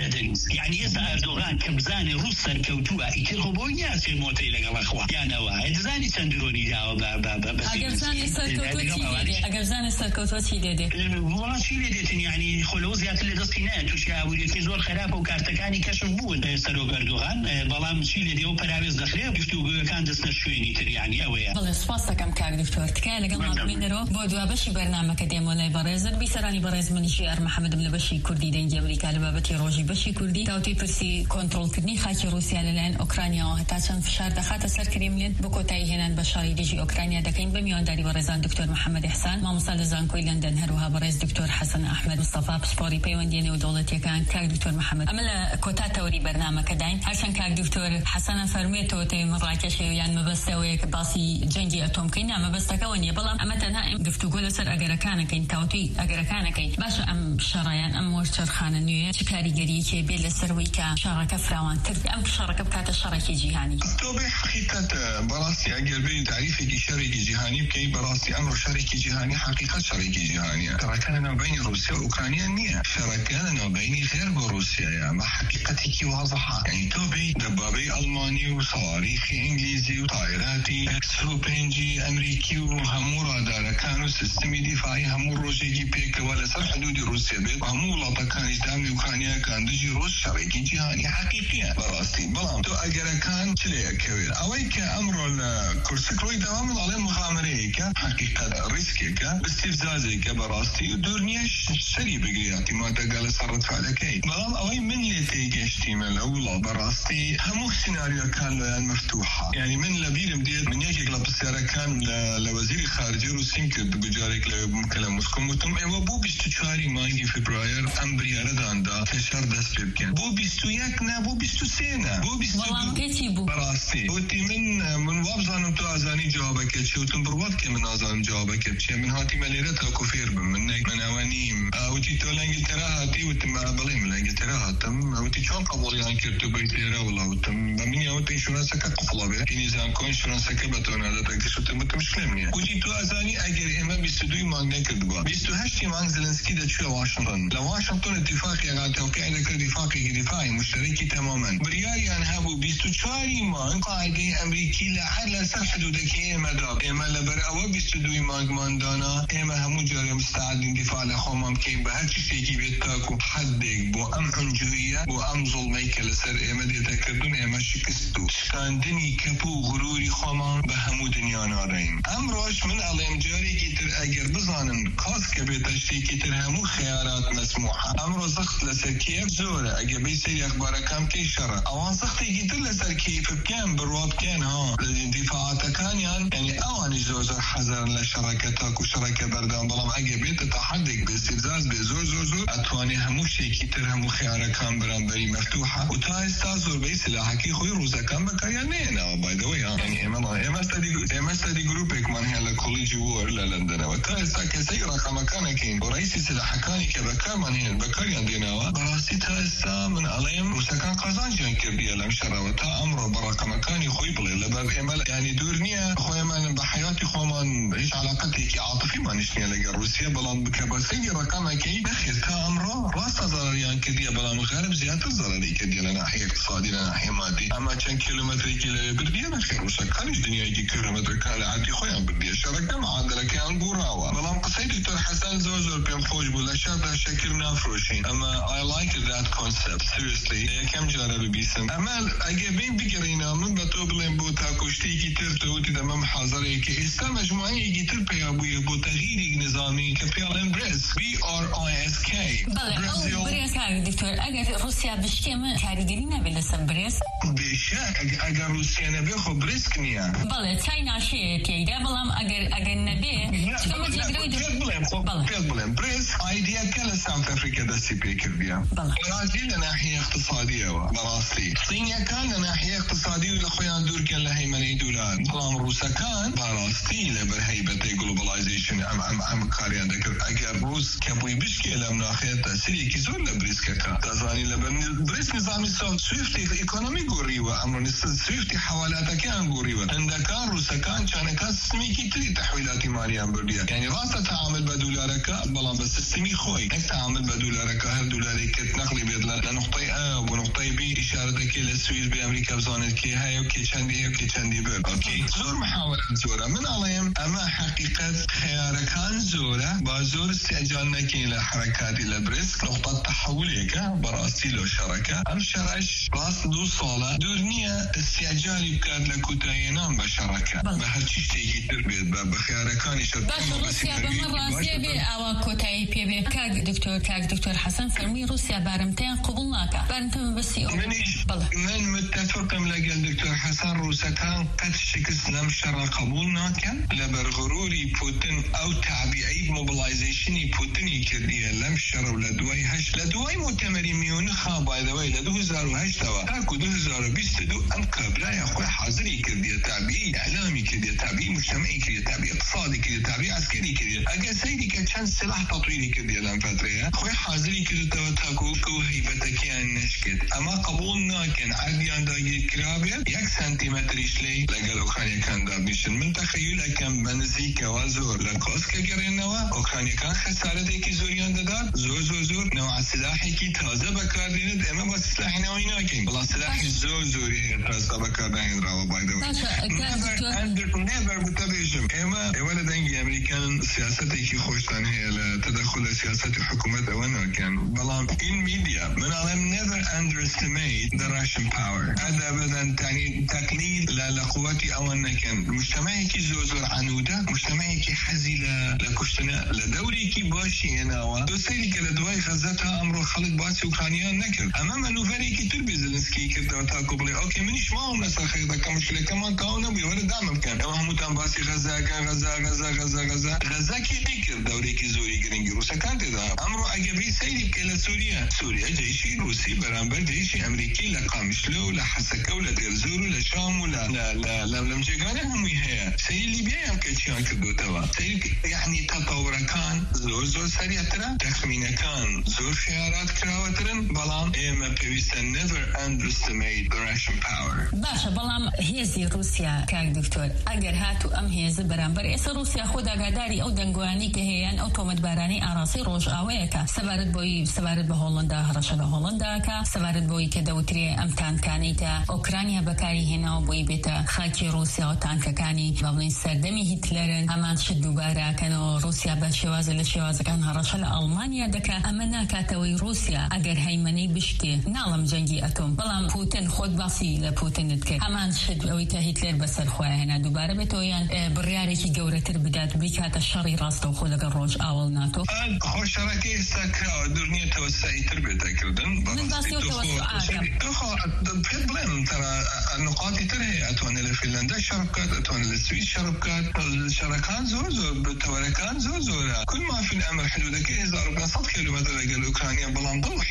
يعني يسا اردوغان كبزاني روس سركوتوها يترغو بوينيا سي موتي لقل اخوة يعني واحد زاني سندروني داو با با با با اگر زاني سركوتو تي ديدي اگر زاني سركوتو تي ديدي والله شي ديدي يعني خلوزيات اللي دستينا توشي وريكي زور خرابة وكارتكاني كشف بون سروق اردوغان بلام شي ديدي وبراويز دخليه ويفتو كان دسنا شويني تر يعني اويا بله سپاسك ام كاك دكتور تكالي قلنا من رو بودوا بشي برنامج ديمو لاي بريزر بيسراني بريز من شي ار محمد ملبشي كردي دنج امريكا لبابتي روجي بشي كردي تاوتي برسي كنترول كردني خاكي روسيا للان اوكرانيا وهتا چند فشار دخات سر كريملين بكوتاي هنان بشاري ديجي اوكرانيا دكين بميون داري بريزان دكتور محمد احسان ما مصال زانكوي لندن هروها بريز دكتور حسن احمد مصطفى بسبوري بيونديني ودولتي كان كاك دكتور محمد املا كوتا توري برنامج كداين عشان كاك دكتور حسن فرميتو تي مراكش يعني مبستوي باسي جنجي اتوم كينا مبستكوني بلا اما تنها دفتو قول سر اگر كان كين تاوتي اگر كان كين باش ام شرايان ام ورشر خانه نويه شكاري قريكي بيل سرويكا شارك فراوان ترك ام شارك بكات الشركه جهاني تو بحقيقه براسي اگر بين تعريفي شركه جهاني بكي براسي امر شركه جهاني حقيقه شركه جهانيه ترى كان بين روسيا واوكرانيا نيه شراكه بين غير بروسيا يعني حقيقتك واضحه يعني تو بي دبابي الماني وصواريخ انجليزي وطائراتي سوبنجي امريكي وهمورا دار كانوا سيستم دفاعي همور روسيا بيك ولا سر حدود روسيا بيت همور لا كان اجدام اوكرانيا كان دجي روس شركه جهاني حقيقيه براسي بلام تو اگر كان تلي كبير اويك امر الكرسكروي دوام على مغامريك حقيقه ريسكيك استفزازك براسي دورنيش سري بقياتي ما تقال صارت فعلك بلام اوي من اللي تيجي من الاولى براسي همو سيناريو كان مفتوحه يعني من لبير بديت من يجي لبسيره كان لوزير الخارجيه روسيا كد بجارك لكلام موسكو متم ايوا بو بيستشاري ماي فبراير امبريار داندا تشار دست بكن بو بيستو يك نا بو بيستو سينا بو بيستو بو براسي وتي من من وابزانم تو ازاني جوابك شوتن بروات كمن ازانم جوابك شي من هاتي مليرتا كوفير منك من اوانيم وتي تو لانجلترا هاتي وتم بليم لانجلترا هاتم وتي شلون قبول يعني كرتو بيتيرا ولا وتم من يوتي انشورنس كقفله به نظام كونشورنس كبتون معناتها كشفت مشكلة منها وجي تو أزاني أجر إما بيستدوي مانجا كدبا بيستو هشتي مانج زيلنسكي دا تشوي واشنطن لواشنطن اتفاقي على توقيع ذكر اتفاقي دفاعي مشتركي تماما بريالي عن هابو بيستو تشاري مانج قاعدة أمريكي لعلى سر حدودك إما داب إما لبر أو بيستدوي مانج ماندانا إما همو جاري مستعدين دفاع لخوما مكين بهالشي شيكي بيتاكو حدك بو أم عنجوية بو أم ظلميك لسر إما دي تكردون إما شكستو شكاندني كبو غروري خوما بهمو دنيا نارين أمروش من أليم جاري كتر أجر بزانن قاس كبيتشتي كتر همو خيارات مسموحة أمرو زخت لسر كيف زورة أجر بيسير أخبار كام كي شرع أوان زختي كتر لسر كيف بكام بالرواب كان ها الدفاعات كان يعني أواني زوزر حذر لشركتك وشركة بردان ضلام أجر بيت تحدق باستفزاز بزور زور زور أتواني همو شي كتر همو خيارة كان برانبري مفتوحة وتا استازور بي سلاحكي خوي روزا كان بكاريانينا باي ذا واي يعني إما إما استدي إما استدي جروبك من هلا كوليج وور لندن وتا استا كسي رقم كان كين ورئيس سلاحكاني كبكار من هنا بكاريان ديناوا براسي تا استا من عليهم وسكان قازان جان كبيا لم شرا وتا أمره برقم كاني خوي بلي لباب إما يعني دورنيا خويا من بحياتي خو من ايش علاقتي عاطفي ما نشني لقى روسيا بلان بكبسي رقم كي بخير تا أمره راس ضرريان كديا بلان غرب زيادة ضرري كديا لنا ناحية اقتصادي لنا ناحية مادي أما كان كيلومتر كيلو برديا نخير وسكان الدنيا يجي كيلومتر كان عادي خويا برديا شركة معادلة كان قراوة بلان قصيد دكتور حسن زوزور بيم خوش بولا شاب شكل نافروشين أما I like that concept seriously كم جرب بيسم أما أجابين بقرينا من بتوبلين بوتا كشتي كتير تودي دمام حاضري كإستا مجموعي كتير بيابوي بو تغيير نظامي كبيالين بريس بي آر آي إس كي بله بريس هاي دكتور أجر روسيا بشتي ما كاردينا بلسم بريس بشك أجر روسيا نبي خو بريس كنيا بله تاينا شيء كيدا بلام أجر أجر نبي شكله تقدرين بلان بريس ايديا كلا ساوث افريكا دسي بيكرديا برازيل ناحيه اقتصاديه براسي صينيا كان ناحيه اقتصاديه لاخويا دور كان لهي ملايين دولار بلان روسا كان براسي لبرهيبه جلوبلايزيشن ام ام ام كاريان ذكر اجر روس كبوي بشكي لم ناحيه تاثير كيزول لبريس كا تزاني لبن بريس نظام سويفت ايكونومي غوريوا امر سويفت حوالات كان غوريوا عندك روسا كان كان كاسمي كتري تحويلات ماليه برديا يعني راسه تعامل بدولارك بلان بس السمي خوي تعامل بدولارك هر دولاري كت نقلي بيد لنقطه ا ونقطه بي اشارتك للسويس بامريكا بزانت كي هاي وكي شندي وكي شندي بر اوكي زور محاولات زوره من عليهم اما حقيقه خيارك كان زوره بازور استعجالنا كي لحركات البريسك نقطه تحوليك براسي له شركه ام شرش راس دو صاله دورنيه استعجالي بكاد لكوتاينام بشركه بهالشي شيء تربيت بخيارك كان يشرب روسيا بمراسي بي او كوتاي بي بي كاك دكتور كاك دكتور حسن فرمي روسيا بارمتين قبول ناكا بارمتين بس يوم من متفق لقى دكتور حسن روسيا كان قد شكس لم شرع قبول ناكا لبرغروري بوتين او تعبيعي موبلايزيشني بوتين يكرديا لم شرع لدواي هش لدواي مؤتمري ميونخا باي ذا واي لدو هزار وهش توا تاكو دو هزار بيست دو ام قبلا يا اخوي حاضر يكرديا تعبيعي اعلامي كرديا تعبيعي مجتمعي كرديا تعبيعي اقتصادي كرديا تعبيعي عسكري كرديا اجا سيدي كان سلاح تطويري كرديا لان فترة خوي حاضري كردتا وتاكو كو هيبتك يعني نشكت اما قبولنا كان عاديان داقي كرابيا يك سنتيمتر يشلي لقى اوكرانيا كان دابنيشن من تخيل كان بنزيكا وزور لكوسكا قرينوا اوكرانيا كان خسارة ديكي زوريان دادار زور زور زور نوع سلاحي كي تازه بكاردينت اما بس سلاحي نوعي ناكين بلا سلاحي زور زوري تازه بكاردين راوا باي ذا never never بتبيشم اما اولا دنجي امريكان سياستي كي خوشتان هي لتدخل سياسة حكومة اونا كان بلان in media من علم never underestimate the Russian power هذا ابدا تعني تقليل لقواتي اونا كان مجتمعي كي زوزور عنودة مجتمعي كي حزي لكشتنا لدوري كي باشي هنا دوستيلي كالدواي غزتها امرو خلق باسي اوكرانيان نكر اما منوفري كي تربي زلنسكي كردا وتاكو بلي اوكي منيش معهم نسا خيطة كمشكلة كمان كاونا بيورد دعم كان اما هموتان باسي غزة كان غزة غزة غزة غزة غزة كي بيكر دوري كي زوري جرينجي روسا كانت دا امرو اجابي سيدي كلا سوريا سوريا جيشي روسي برانبر جيشي امريكي لقامشلو لحسكو لديرزورو لشام ولا لا لا لا لمجيغانا هم هي سير ليبيا يم كتشيان كدو توا سير يعني تطور كان زور زور سريع ترى تخمين كان زور خيارات كراوترن بلام إما بيوستا never underestimate the Russian power. باشا بلام هيزي روسيا كاك دكتور أجر هاتو أم هيز برامبر إس روسيا خود أقداري أو دنقواني كهيان أو تومت باراني أراسي روج آويكا سبارد بوي سبارد بهولندا هرشة بهولندا كا سبارد بوي كدوتري أمتان كانيتا أوكرانيا بكاري هنا وبوي بيتا خاكي روسيا وتانكا كاني بابلين سردمي هتلرن أمان شدو بارا كانوا روسيا بشواز لشواز كان هرشة ألمانيا دكا أمنا كاتوي روسيا أجر هيمني بشكي نعلم جنگي أتوم بلام بوتين خود باصي لبوتين دكا أمان شد أويتا هتلر بس الخواه هنا دوباره بتويان برياري كي جورة تربدات بيكات الشري راسته وخلق الروج أول ناتو خوش شركة استكرا دنيا توسعي تربيتها كردن من باسيو توسعاكم تخو بلم ترى النقاط ترى أتوان لفنلندا شركات أتوان للسويس شركات الشركات زور زور بالتوركان زور زور كل ما في الأمر حدودك إذا ربنا صد كيلومتر لقى الأوكرانيا بلان ضوح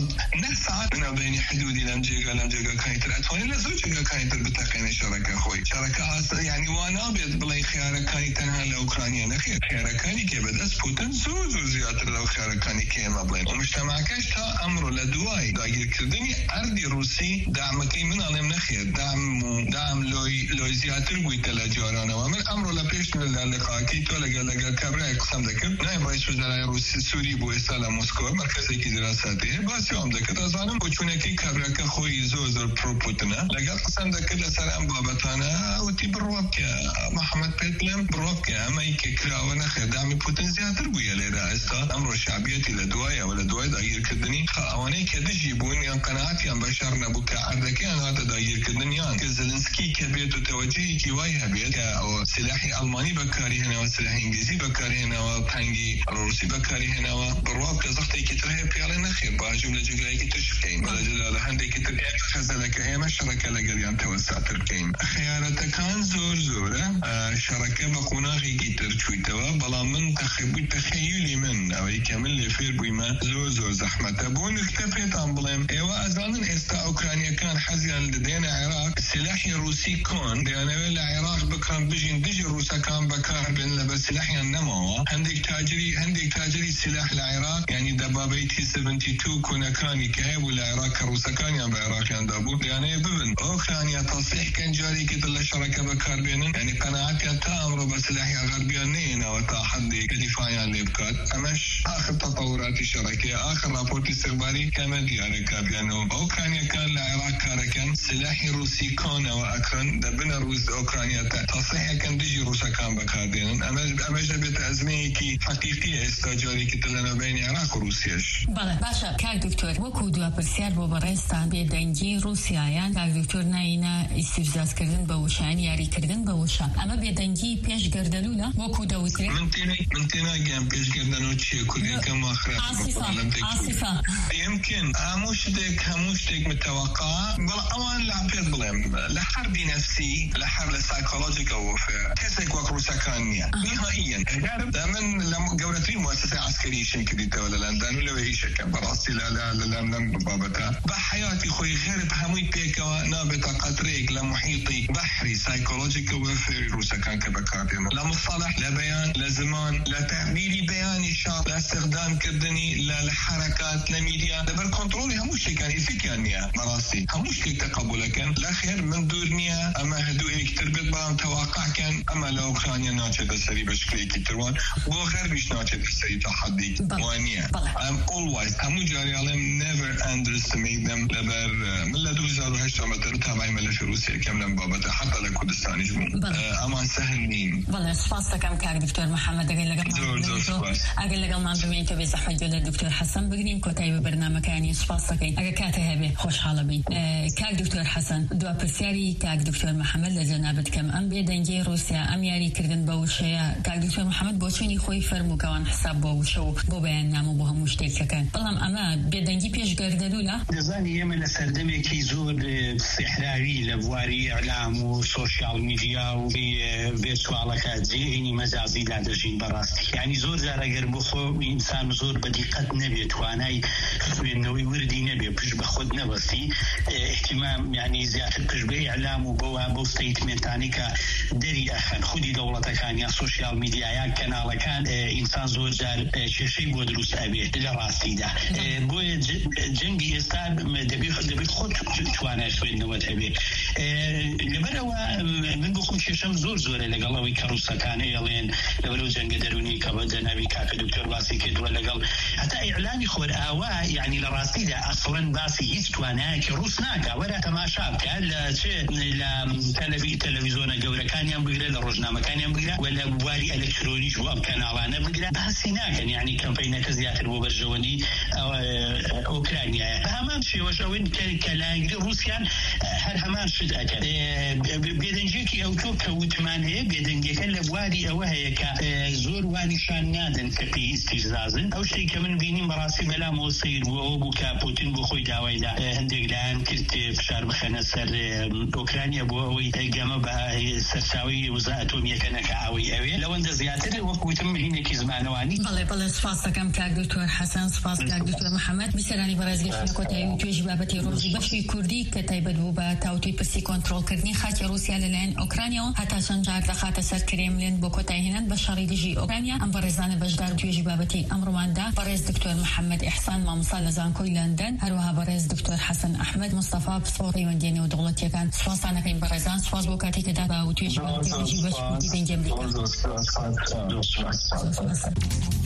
نفس ساعات من بين حدودي لم جيجا لم جيجا كايتر أتوان لزوجة كايتر بتقين شركة خوي شركة يعني وانا بيت بلاي خيارة كاني تنها لأوكرانيا نخير خيارة كاني كي بدأس بوتن زور زور زيادة لو خيارة كاني كي ما بلين ومجتمع كاشتا أمره لدواي داير كردني أردي روسي دعم كي من علم نخير دعم دعم لوي لوي زيادة قويت لجارانا ومن أمره لبيش من اللقاء كي تولا قال كابرا قسم ذكر نائب رئيس وزراء روسي سوري بويسالا موسكو مركزي كي دراساته بس يوم ذكر أظنم بوشونه كي كابرا كخوي زور زور برو بوتنا لقال قسم ذكر لسلام بابتانا وتي بروك محمد بيتلم بروك أما يككرا ونخير دعم بوتين زيادة قوية لذا استا أمر شعبيتي لدوايا ولا دوايا داير كدني خاواني كدجيبون يعني قناعاتي عن بشارنا بوكا عردكي أنا هذا داير كدني يعني كزلنسكي كبيت وتوجهي كي وايها بيت أو سلاحي ألماني بكاري هنا وسلاحي إنجليزي بكاري هنا وبانجي روسي بكاري هنا وبروك كزختي كترها بيالي نخير باجم لجوجاي كتشفكين ولا جلال هندي كتر خزلك هي مشاركة لقريان توسع تركين خيارة كان زور زورة شركة بقناغي كتر شويتوا بلا من تخبي تخيلي من أو يكمل لفير بيما زور زور زحمة بون اكتفيت عن بلام ايوا ازانن استا اوكرانيا كان حزيان لدينا عراق سلاحي روسي كون ديانا ولا عراق بكران بجين دجي روسا كان بكار بين لبس سلاحي النمو عندك تاجري عندك تاجري سلاح العراق يعني دبابي تي سبعة وسبعين كون كاني كهيب والعراق روسا كان يعني بعراق كان دابو ديانا ببن اوكرانيا تصريح كان جاري كتل شركة بكار بينن يعني قناعاتي تامروا بسلاحي غربيا نينا وتحدي كدفاعيا لبكات امش اخر تطورات الشركة اخر رابورت استخباري كما ديارك بيانو اوكرانيا كان العراق كان سلاحي روسي كون واكرن دبنا روس اوكرانيا تصريح كان ديجي روسا كان بكار بينن امش امش بيت ازمه كي حقيقية استاجاري كتلنا بين العراق وروسياش بله باشا كاك دكتور وكو دوا برسيار بو برستان بيدنجي روسيا يعني كاك دكتور ناينا استفزاز كردن بوشان ياري كردن بوشان اما بيدنجي بيش گردلولا وكو دوتري من تينا من تينا جام بيش گردنو چي كل كم اخر عاصفة عاصفة يمكن هموش ديك هموش ديك متوقع بل اوان لعبيت بلم لحرب نفسي لحرب سايكولوجيكال وورفير كسيك وك روسا كانيا نهائيا من لما جورتري مؤسسة عسكرية شنكدي ولا لندن ولا وهيش كان براسي لا لا لا لم بابتا بحياتي خوي غير بهموي بيكا نابتا قطريك لمحيطي بحري سايكولوجيكال وورفير روسا كان كبكاتين لا مصطلح لا بيان لا زمان لا تعبيري بياني شاط لا استخدام كردني لا الحركات لا ميديا لا بالكنترول هموش كان يفكرني مراسي هموش كي تقبل كان لا خير من دورنيا اما هدو هيك تربط بهم توقع كان اما لو اوكرانيا ناتشة السري بشكل كتروان وغير بيش ناتشة السري تحدي وانيا I'm always همو جاري عليهم never underestimate them لبر من لدو زارو هشتا متر تابعي ملف روسيا كاملا بابتا حتى لكردستان يجبون اما سهل مين والله سپاسك كم كاك دكتور محمد اقل لك زور زور سپاس اقل لك المان بمين تبي زحمة جولة الدكتور حسن بقرين كوتاي ببرنامج كاني سپاسك اقل كاته هبه خوش حالا بي كاك دكتور حسن دوا برسياري كاك دكتور محمد لجنابت كم ام بيدنجي روسيا ام ياري كردن بوشيا كاك دكتور محمد بوشيني خوي فرمو كوان حساب بوشو بو بيان نامو بو هموش تيك كان بلام اما بيدنجي بيش گردلولا دزاني يمن سردمي كي زور صحراوي لبواري اعلام وسوشيال ميديا وفيرتوالكات زيني مزازي لا دجين براستي يعني زور زار اگر بخو انسان زور بدقت نبي تواناي انه وردي نبي بش بخد نبسي اهتمام يعني زيادة بش باعلام وبو بو ستيتمنت اني كا دەری ئەخەن خودی دەوڵەتەکان یا سوشیال میدیایان کەناڵەکان ئینسان زۆر جار کێشەی بۆ دروست ئەبێت لە ڕاستیدا بۆیە جەنگی ئێستا دەبێت خۆت توانای خوێندنەوەت هەبێت لەبەرەوە من بخۆم کێشەم زۆر زۆرە لەگەڵەوەی کە ڕووسەکانە ئەڵێن لەبەرەو جەنگە دەرونی کە بە جەنابی کاکە دکتۆر باسی کردووە لەگەڵ هەتا ئیعلامی خۆرئاوا یعنی لە ڕاستیدا ئەسڵەن باسی هیچ توانایەکی ڕووس ناکا وەرە تەماشا بکە لە چێ لە تەلەڤیزۆنە گەورەکانیان بگرە لە ڕۆژنامەکانیان بگرە و لە بواری ئەلکترۆنیش بۆ ئەم کەناڵانە بگرە باسی ناکەن یعنی کەمپەینەکە زیاتر بۆ بەرژەوەندی ئۆکرانیایە بە هەمان شێوەش ئەوەی کە لایەنگری ڕووسیان هەر هەمان شت ئەکەن بێدەنگێکی ئەو تۆ کە وتمان هەیە بێدەنگەکە لە بواری ئەوە هەیە کە زۆر وانیشان نادن کە پێویستی زازن ئەو شتێک کە من بینیم بەڕاستی بەلامەوە سیر بووە ئەوە بوو کە پوتین بۆ خۆی داوایدا هەندێک لایەن کرد فشار بخەنە سەر ئۆکرانیا بۆ ئەوەی گەمە بە سەرچاوی وزە ئەتۆمیەکە نەکە ئەوەی ئەوێ لەوەندە زیاتر وەک وتم هینێکی زمانەوانی بەڵێ بەڵێ سپاس دەکەم کاک دکتۆر حەسەن سپاس کاک دکتۆر محەممەد بیسەرانی بەڕێزگەشتنە کۆتایی و توێژی بابەتی ڕۆژی بەشی کوردی کە تایبەت بوو بە تاوتوی پرسی کۆنتڕۆڵکردنی خاکی ڕووسیا لەلایەن ئۆکرانیاوە هەتا چەند جار دەخاتە سەر کرێملین بۆ کۆتایی هێنان بە شەڕی دژی ئۆکرانیا ئەم بەڕێزانە بەشدار توێژی بابەتی ئەمڕۆماندا بەڕێز دکتۆر محەممەد ئیحسان مامۆستا لە زانکۆی لەندەن هەروەها بەڕێز دکتۆر حەسەن ئەحمەد مستەفا پسپۆڕ پەیوەندیێنی و دەوڵەتیەکان سوپاسانەکەین بەڕێزان سوپاس بۆ کاتی کە دادا و توێژی بابەتی ڕۆژی بەش کوردی بەنجێم دیکەن